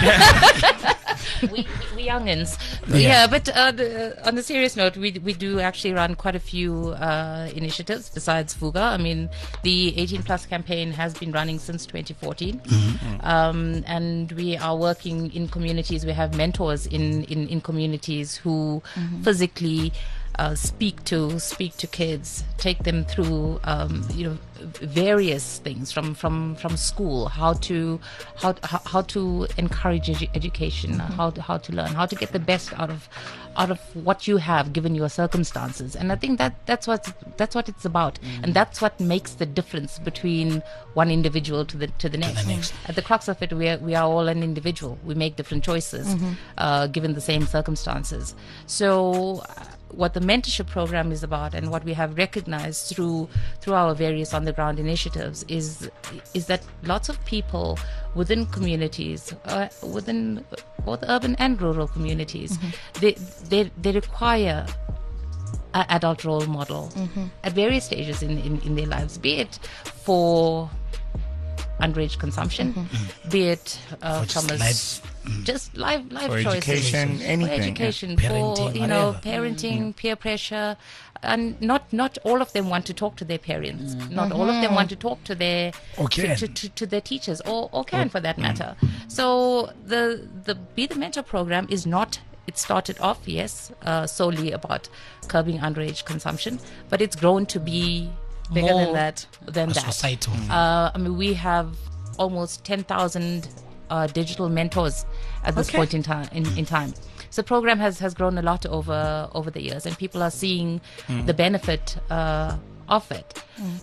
we, we, we youngins. Yeah. Yeah, but uh, the, on a serious note, we we do actually run quite a few uh, initiatives besides VUCA. I mean, the eighteen plus campaign has been running since twenty fourteen. Um, and we are working in communities. We have mentors in, in, in communities who physically uh, speak to speak to kids, take them through um, you know various things from, from, from school, how to how how, how to encourage edu- education, how to, how to learn, how to get the best out of out of what you have given your circumstances. And I think that that's what that's what it's about, and that's what makes the difference between one individual to the to the next. next. At the crux of it, we are, we are all an individual. We make different choices uh, given the same circumstances. So uh, what the mentorship program is about, and what we have recognized through through our various on the ground initiatives, is is that lots of people within communities, uh, within both urban and rural communities, they, they they require an adult role model at various stages in, in, in their lives, be it for underage consumption, be it uh, For just from a s- just life life For choices, education, for anything, yeah. education, Parenting, for you know whatever. parenting, peer pressure, and not not all of them want to talk to their parents. Not all of them want to talk to their Or to, can. to, to, to their teachers, or, or can for that matter. So the the Be the Mentor program is not. It started off, yes, uh, solely about curbing underage consumption, but it's grown to be Bigger more than that. Than A that. societal. Uh, I mean, we have almost ten thousand uh, digital mentors at this Okay. point in time. In, in time, so the program has, has grown a lot over over the years, and people are seeing the benefit uh, of it.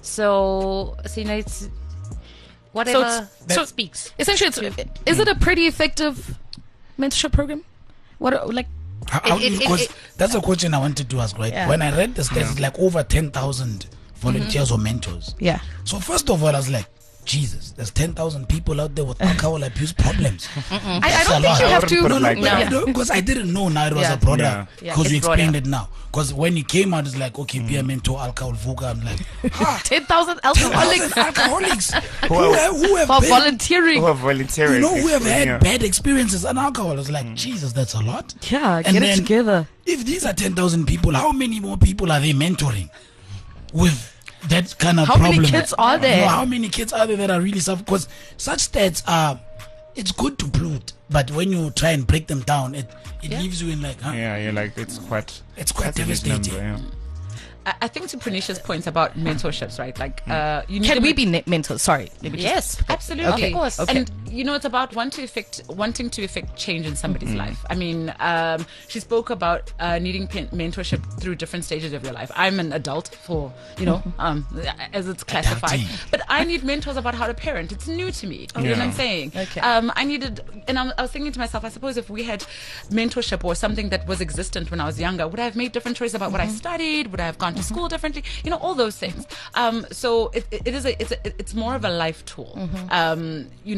So, so, you know, it's whatever it's- that so- speaks. Essentially, it's, is it a pretty effective mentorship program? What are- like How, how It- do you, it- it- 'cause it- that's a question I wanted to ask, right? Yeah. When I read the stats, it's like over ten thousand volunteers or mentors. yeah. So first of all, I was like, Jesus, there's ten thousand people out there with alcohol abuse problems. I, I That's don't a think lot. you I have wouldn't to. put it like that. Yeah. Because I didn't know now it was Yeah. a broader. Yeah. Yeah, Because you it's broader. explained it now. Because when you came out, it's like, okay, be a mentor, alcohol, VUCA. I'm like, ah, ten thousand ten alcoholics thousand alcoholics who Well, have, who have for been- volunteering. Who are volunteering? you know, who have had Yeah. bad experiences on alcohol. It's like, Jesus, that's a lot. Yeah, And get it then- together. If these are ten thousand people, how many more people are they mentoring with that kind of How many problem? kids are there? You know, how many kids are there that are really suffering? Because such stats are, it's good to bloat, but when you try and break them down, it, it leaves you in like, huh? Yeah, you're like, it's quite. It's quite that's a huge devastating. number, yeah. I, I think to Pranisha's points about mentorships, right? Like, uh, you need Can to we make- be ne- mentors? Sorry. Let me just- Yes, absolutely. Okay. Of course. Okay. And you know, it's about want to effect, wanting to effect change in somebody's Mm-hmm. life. I mean, um, she spoke about uh, needing pen- mentorship through different stages of your life. I'm an adult for, you know, Mm-hmm. um, as it's classified, Adulting. but I need mentors about how to parent. It's new to me. You know what I'm Yeah. saying? Okay. Um, I needed, and I'm, I was thinking to myself, I suppose if we had mentorship or something that was existent when I was younger, would I have made different choices about what I studied? Would I have gone to school differently? You know, all those things. Um, so it, it is a, it's a, it's more of a life tool. Um, you know,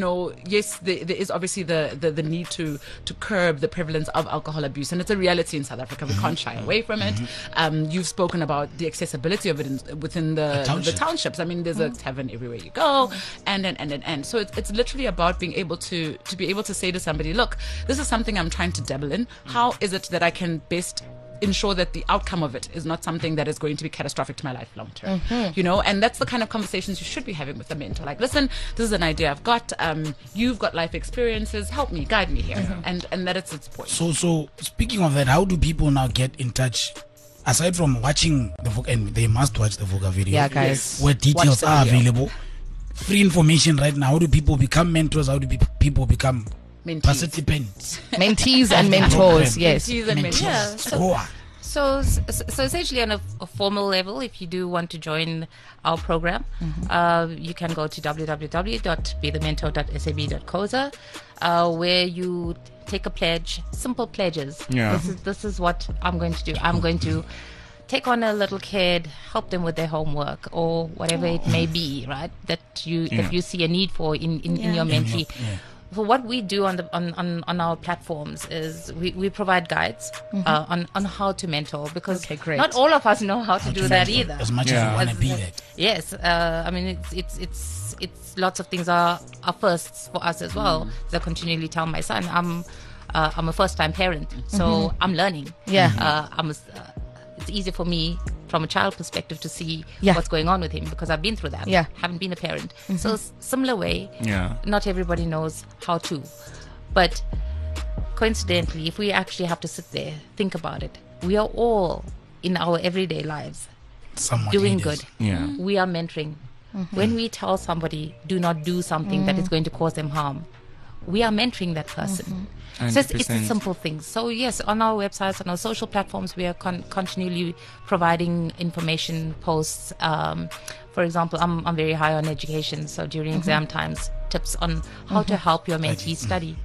yes, there, there is obviously the, the, the need to, to curb the prevalence of alcohol abuse, and it's a reality in South Africa. We can't shy away from it. Um, you've spoken about the accessibility of it in, within the, The townships. the townships. I mean, there's a tavern everywhere you go, and and and and, and. So it's, it's literally about being able to to be able to say to somebody, look, this is something I'm trying to dabble in. How is it that I can best ensure that the outcome of it is not something that is going to be catastrophic to my life long term? You know, and that's the kind of conversations you should be having with the mentor. Like, listen, this is an idea I've got. Um, you've got life experiences. Help me, guide me here, and and that is its point. So, so speaking of that, how do people now get in touch? Aside from watching the Voga, and they must watch the Voga video. Yeah, guys. Where details the are video. available. Free information right now. How do people become mentors? How do pe- people become Mentees. participants? Mentees and mentors, yes. Mentees and mentors. Yeah, so- Oh, ah. So, so, so essentially, on a, a formal level, if you do want to join our program, uh, you can go to w w w dot be the mentor dot s a b dot c o s a, uh, where you take a pledge, simple pledges. Yeah. This is this is what I'm going to do. I'm going to take on a little kid, help them with their homework or whatever it may be, right? That you Yeah. that you see a need for in in, in your mentee. So what we do on the on, on, on our platforms is we, we provide guides uh, on on how to mentor, because Okay, great. not all of us know how to do that mentor, either. As much Yeah. as you want to As- be that. Yes, uh, I mean it's it's it's it's lots of things are are firsts for us as well. As I continually tell my son, I'm uh, I'm a first time parent, so I'm learning. Yeah. uh, I'm a, uh, it's easy for me from a child perspective to see Yeah. what's going on with him, because I've been through that. Yeah. Haven't been a parent, so s- similar way. Yeah. Not everybody knows how to, but coincidentally, if we actually have to sit there, think about it, we are all in our everyday lives Somewhat doing leaders. good. Yeah. We are mentoring. When we tell somebody do not do something that is going to cause them harm, we are mentoring that person. So it's, it's a one hundred percent. simple thing. So yes, on our websites, on our social platforms, we are con- continually providing information posts. Um, for example, I'm, I'm very high on education, so during exam times, tips on how to help your mentee study.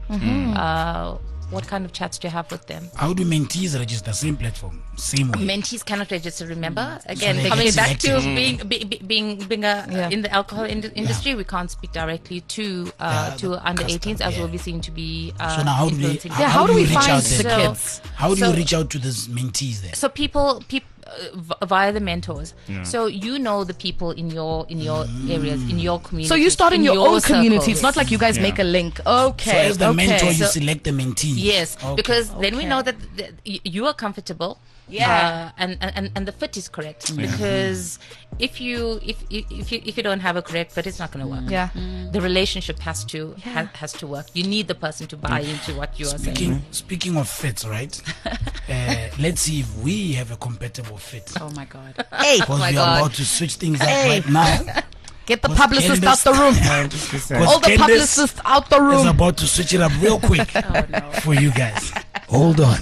Uh, what kind of chats do you have with them? How do mentees register? Same platform, same way. Mentees cannot register. Remember, again, they coming get back to selected. being be, be, being being a, Yeah. in the alcohol ind- industry, we can't speak directly to uh, Yeah, to the under custom, eighteens, as yeah. we'll be seen to be uh, So now how do we- influencing. how Yeah, how do we reach find out the there? So- kids? How do So- you reach out to these mentees there? So people, peop, uh, v- via the mentors. So you know the people in your in your areas, in your community. So you start in your, own community. It's circles. not like you guys Yeah. make a link. Okay. So as the okay. mentor, you So- select the mentee. Yes, Okay. because then we Okay. know that the, y- you are comfortable. Yeah. uh, and, and and the fit is correct, because if you if if if you if you don't have a correct fit, it's not going to work. Yeah. The relationship has to ha, has to work. You need the person to buy into what you are saying. Speaking, speaking of fits, right? uh, let's see if we have a compatible fit. Oh my God. Hey, Because my we are God. about to switch things up Hey. right now. get the Because publicist out Candace- the room. one hundred percent. All the Candace publicists out the is room. about to switch it up real quick Oh no. for you guys. Hold on.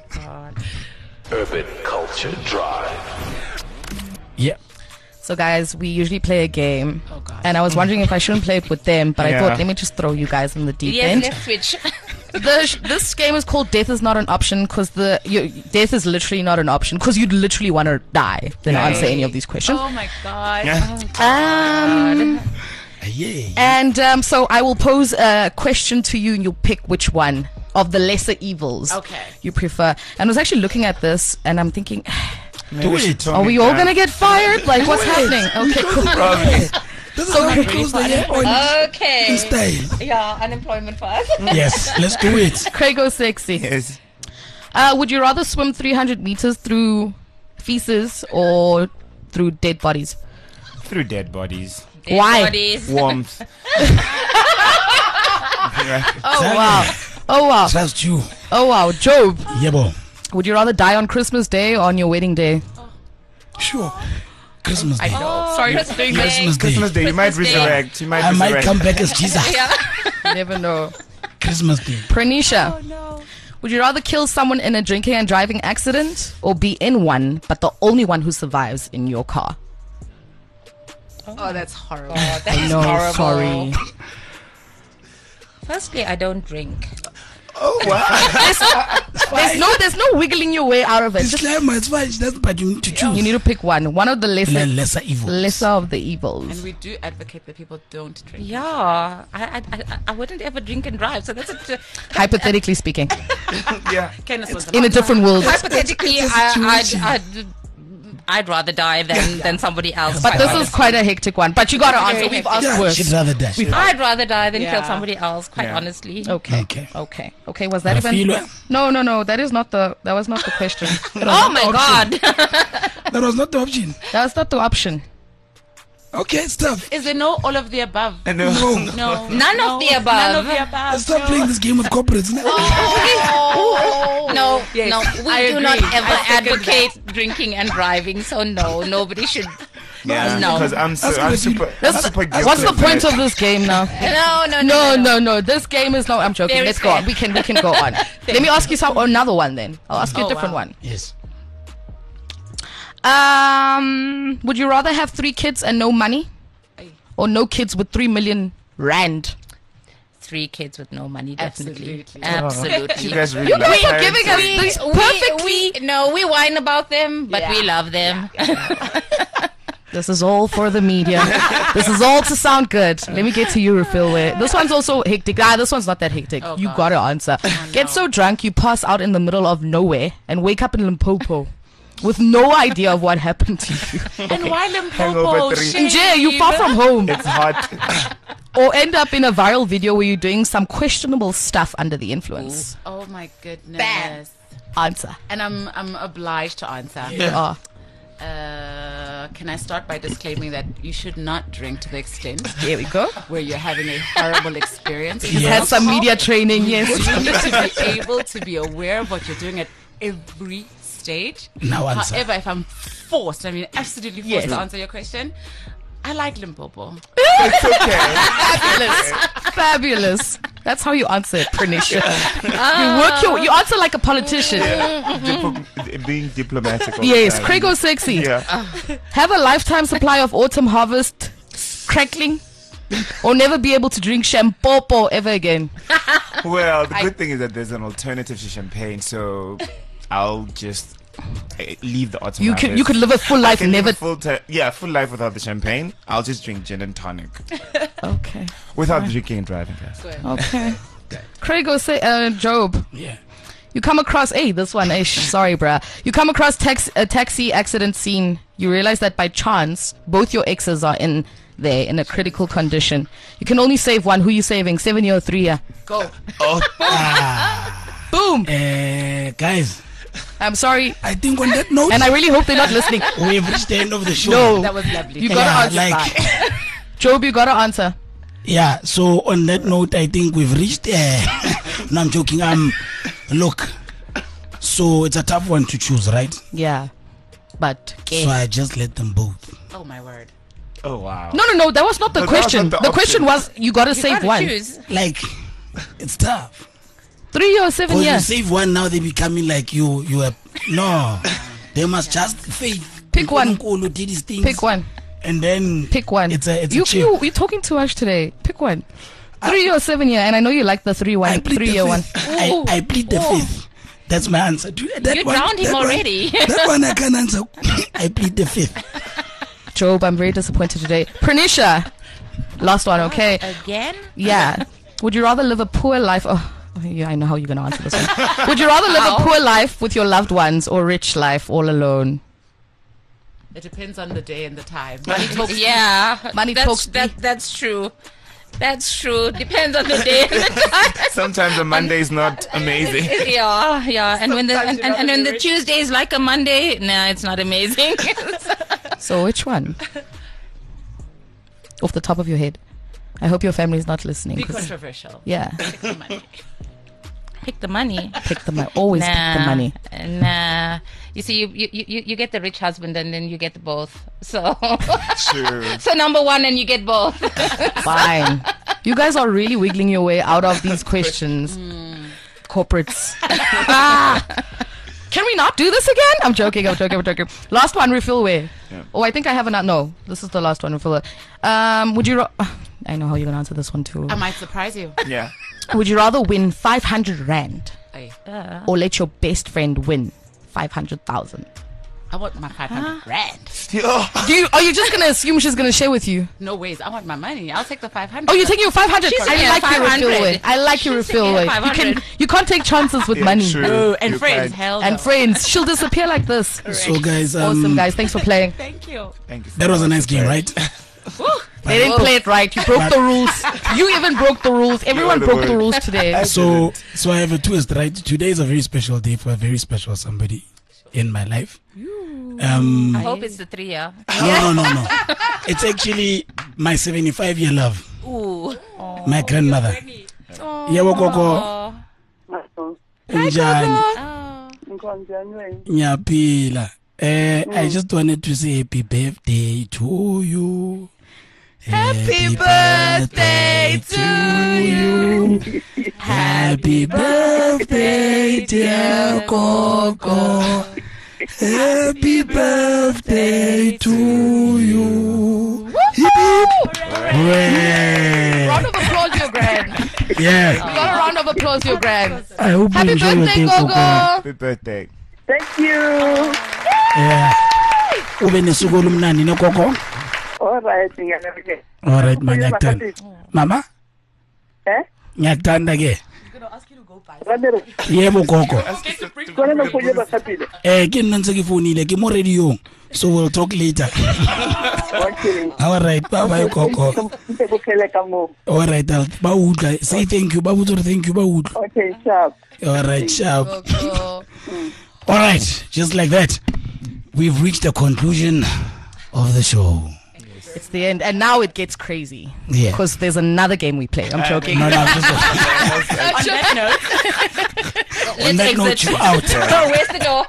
Urban Culture Drive. Yeah. So, guys, we usually play a game. Oh, God. And I was wondering if I shouldn't play it with them, but I Yeah. thought, let me just throw you guys in the deep Yes, end. left switch. The sh- this game is called Death is Not an Option, because the you, death is literally not an option, because you'd literally want to die than answer any of these questions. Oh my God. Yeah. Um, Uh, yeah. and um, so I will pose a question to you, and you'll pick which one of the lesser evils Okay. you prefer. And I was actually looking at this, and I'm thinking, Maybe she told are me we all that. gonna get fired? Like, what's happening? Okay, cool. This is how we close the year on in Okay. style. Yeah, unemployment for us. Yes, let's do it. Craig goes sexy. Yes. Uh, would you rather swim three hundred meters through feces or through dead bodies? Through dead bodies. Why? Bodies. Warmth. Oh wow! Oh wow! Trust you. Oh wow! Job, Yeah, bo. would you rather die on Christmas Day or on your wedding day? Sure. Christmas Day. Oh, sorry for doing that. Christmas Day. Christmas Day. You might Christmas Day. resurrect. You might I might resurrect. come back as Jesus. You never know. Christmas Day. Pranisha, would you rather kill someone in a drinking and driving accident or be in one, but the only one who survives in your car? Oh, that's horrible. I know. Sorry. Firstly, I don't drink. Oh wow. There's no, there's no wiggling your way out of it. Just, Disclaimer, it's fine. That's, but you need to choose. you need to pick one. One of the lesser, Le- lesser evil. lesser of the evils. And we do advocate that people don't drink. Yeah, I, I, I, I wouldn't ever drink and drive, so that's a, Hypothetically speaking, Yeah. Kenneth was in a different world. hypothetically, I, I'd, I'd, I'd rather die than, than somebody else. But quite this is honestly. quite a hectic one. But you got to answer. We've asked Yeah, worse. she'd rather die. I'd rather die than Yeah. kill somebody else. Quite Yeah. honestly. Okay. Okay. Okay. Okay. Was that I even? feel well. No, no, no. That is not the. That was not the question. Oh my God! That was not the option. That was not the option. Okay, it's tough. Is there no all of the above? I know. No. No. None no, of the above. None of the above. Stop no. playing this game of corporates. No. No, Yes, no, we I do agree. not ever I second advocate drinking and driving. So no, nobody should. Yeah. No. Because I'm so, That's I'm good. super. I'm That's- super guilty What's the of point that. of this game now? No, no, No, no, no. This game is not. I'm joking. Very Let's go on. fair. We can. We can go on. Let me ask you some another one then. I'll ask you a Oh, different wow. one. Yes. Um, would you rather have three kids and no money, or no kids with three million rand? Three kids with no money, definitely. Absolutely. Absolutely. You guys really You like guys are parents, giving us eh? these we, perfect. we no, we whine about them, but Yeah. we love them. This is all for the media. This is all to sound good. Let me get to you, Refilway. This one's also hectic. Ah, this one's not that hectic. Oh, you God. gotta answer. Get so drunk you pass out in the middle of nowhere and wake up in Limpopo with no idea of what happened to you. And why Limpopo? Hangover three. Shame. Jay, you far from home. It's hot. Or end up in a viral video where you're doing some questionable stuff under the influence. Oh my goodness. Bam. Answer. And I'm I'm obliged to answer. You are. Uh, can I start by disclaiming that you should not drink to the extent There we go. where you're having a horrible experience? He's had some media training, yes. You need to be able to be aware of what you're doing at every stage. Now answer. However, if I'm forced, I mean absolutely forced Yes. to answer your question, I like Limpopo. It's okay. Fabulous. Fabulous. That's how you answer it, Pranisha. You work your, you answer like a politician. Diplo- being diplomatic. all the Yes, time. Craig sexy. Yeah. Have a lifetime supply of autumn harvest crackling, or never be able to drink champopo ever again. Well, the good thing is that there's an alternative to champagne, so I'll just uh, leave the autumn. You could you harvest. could live a full I life, can live never. a full ti- yeah, full life without the champagne. I'll just drink gin and tonic Okay, without drinking and driving. Guys. okay. Craig say uh, Job. Yeah. You come across, hey, this one, hey, sh- sorry, bruh. You come across tax, a taxi accident scene. You realize that by chance, both your exes are in there in a critical condition. You can only save one. Who you saving? Seven year or three year? Go. Boom. Uh, guys, I'm sorry. I think on that note, And I really hope they're not listening. we've reached the end of the show. No. That was lovely. You Thank gotta Yeah, answer. like, Job, you gotta answer. yeah. So on that note, I think we've reached. Uh, no, I'm joking. Um, look. So it's a tough one to choose, right? Yeah. But. So I just let them both. Oh my word. Oh wow. No, no, no. That was not the No, that was question. not The, the question was you gotta You save gotta one. choose. Like, it's tough. Three or seven Because you years. save one, now they becoming like you. You are no. They must just faith. Pick one. Nkulunkulu did his things. Pick one. And then Pick one. It's a it's you, a chip. you, you're talking too much today. Pick one. Three or seven year, and I know you like the three I one, plead three the year one. fifth. I, I plead the fifth. That's my answer. To, that You one, drowned him that one- already. that one I can't answer. I plead the fifth. Job, I'm very disappointed today. Pranisha, last one, okay? Again? Yeah. Would you rather live a poor life? Oh, yeah, I know how you're gonna answer this one. Would you rather live How? a poor life with your loved ones or rich life all alone? It depends on the day and the time. Yeah. Money that's, talks that, that's true. That's true. Depends on the day. Sometimes a Monday is not amazing. yeah, yeah. And when the and, Sometimes and, you and when gotta the be rich. Tuesday is like a Monday, nah, it's not amazing. So which one? Off the top of your head. I hope your family's not listening. Be 'cause- controversial. yeah. Take the money. Pick the money. Pick the money. Always pick the money. Nah. You see, you, you you you get the rich husband, and then you get both. So True. so number one, and you get both. Fine. You guys are really wiggling your way out of these questions. Corporates. Ah. Can we not do this again? I'm joking, I'm joking, I'm joking. Last one, refill way. Yeah. Oh, I think I have another. No, this is the last one, refill way. Um, would you... Ro- I know how you're gonna answer this one too. I might surprise you. Yeah. Would you rather win five hundred rand Hey, or let your best friend win five hundred thousand? I want my five hundred rand. Do you, are you just gonna assume she's gonna share with you? No ways. I want my money. I'll take the five hundred. Oh, you're taking your five hundred. She's I taking like her your refill five hundred. way. I like your She's taking refill her way. You five can hundred. you can't take chances with Yeah, money. true. Oh, and You friends. can't. Hell And no. friends, she'll disappear like this. So guys, um, Awesome, guys. Thanks for playing. Thank you. Thank you so that was a much nice for game, playing. right? They didn't play it right. You broke the rules. You even broke the rules. Everyone the broke the word. rules today. So, so I have a twist, right? Today is a very special day for a very special somebody in my life. Um, I hope it's the three year. no, no, no, no. It's actually my seventy-five year love, Ooh. my grandmother. Yebo Gogo, Njani? Nyapila. Eh, I just wanted to say happy birthday to you. Happy birthday to you. Happy birthday, dear Gogo. Happy birthday to you. Hip, hip. Hooray. Round of applause, your grand. Yeah. We got a round of applause, your grand. I hope Happy you enjoy your birthday, day, Gogo. Gogo. Happy birthday. Thank you. Yeah. Ube nesuku olumnandi ne Gogo. All right, ngiyabonga. All right, man, ngiyakuthanda. Mama? Eh? Ngiyakuthanda ke. Ramiro, Yebo Gogo. kona no kuye basapile. Eh, ke nna ntse ke founile ke mo radio. So we'll talk later. Okay. All right, bye bye Gogo. Ke bokhele ka mo. All right, I'll, ba utla. Say thank you. Ba utla thank you. Ba utla. Okay, sharp. All right, sharp. Gogo. All right, just like that, we've reached the conclusion of the show. It's the end, and now it gets crazy. Yeah. Because there's another game we play. I'm joking. No, no, just On that note, on that note, you out. Oh, where's the door?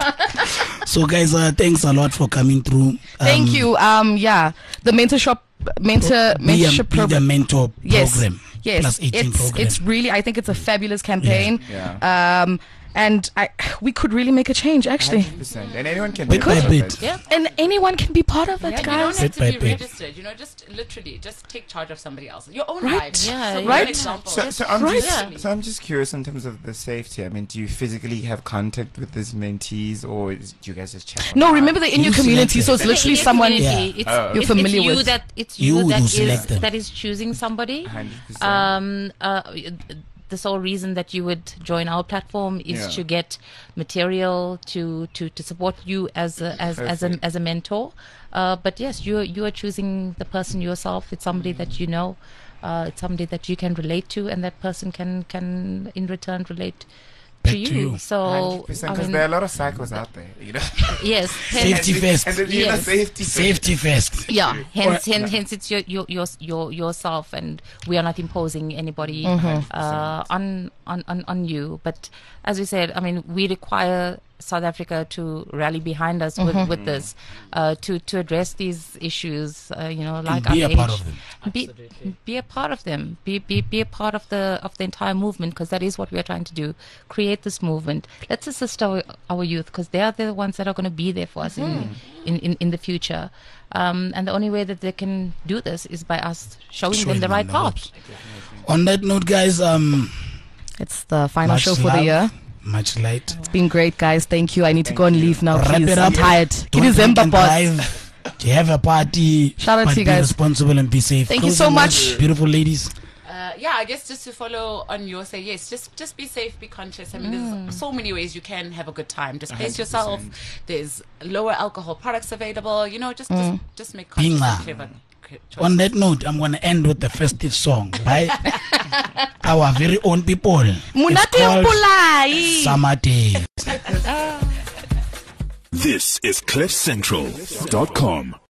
So, guys, uh, thanks a lot for coming through. Um, Thank you. Um, yeah, the mentorship, mentor, Be, a, mentorship be the program. mentor Yes. program. Yes, Plus eighteen it's program. it's really. I think it's a fabulous campaign. Yeah. Um, and I we could really make a change actually, one hundred percent. And anyone can Bit be by part of bit. it. yeah. and anyone can be part of it, Yeah, you don't guys. have to Bit by be bit. registered. You know, just literally, just take charge of somebody else. Your own Right. life. Yeah, So yeah. for Right. example, So, so, I'm Right. just, Yeah. so I'm just curious in terms of the safety. I mean, do you physically have contact with these mentees, or is, do you guys just chat? No, online? remember they're in your You community, so it's selected. literally In your someone. community, Yeah. It's, Oh. it's, You're familiar it's you with. that it's You you, that who is select them. that is choosing somebody. one hundred percent. Um, uh, the sole reason that you would join our platform is Yeah. to get material to, to, to support you as a, as as a Perfect. as a mentor. Uh, but yes, you you are choosing the person yourself. It's somebody that you know. Uh, it's somebody that you can relate to, and that person can can in return relate Back to you. to you. So Because I mean, there are a lot of cycles out there, you know. yes, Safety first. And then, you know, Yes. safety first. Safety first. Yeah, hence, Or- hence, hence it's your, your, your, your, yourself, and we are not imposing anybody Mm-hmm. uh, on, on, on, on you. But as we said, I mean, we require South Africa to rally behind us Mm-hmm. with, with this, uh, to, to address these issues. Uh, you know, like be our a part age. of them. Be, be a part of them. Be, be, be a part of the of the entire movement, because that is what we are trying to do. Create this movement. Let's assist our our youth, because they are the ones that are going to be there for us in, in, in, in the future. Um, and the only way that they can do this is by us showing, Showing them the them right the path. On that note, guys, um, It's the final much show for love, the year. much light. It's been great, guys. Thank you. I need to go and leave now, Wrap please. it I'm up. tired. Don't It is drink Ember and boss. drive. Have a party. Shout out but to you be guys. responsible and be safe. Thank you Closing so words, much. beautiful ladies. Uh, yeah, I guess just to follow on your say, yes, just just be safe, be conscious. I mean, Mm. there's so many ways you can have a good time. Just pace yourself. There's lower alcohol products available. You know, just Mm. just, just make conscious Binga. and clever choices. On that note, I'm going to end with the festive song by our very own people. It's Munati called Mpulai. Summer Days. This is cliff central dot com.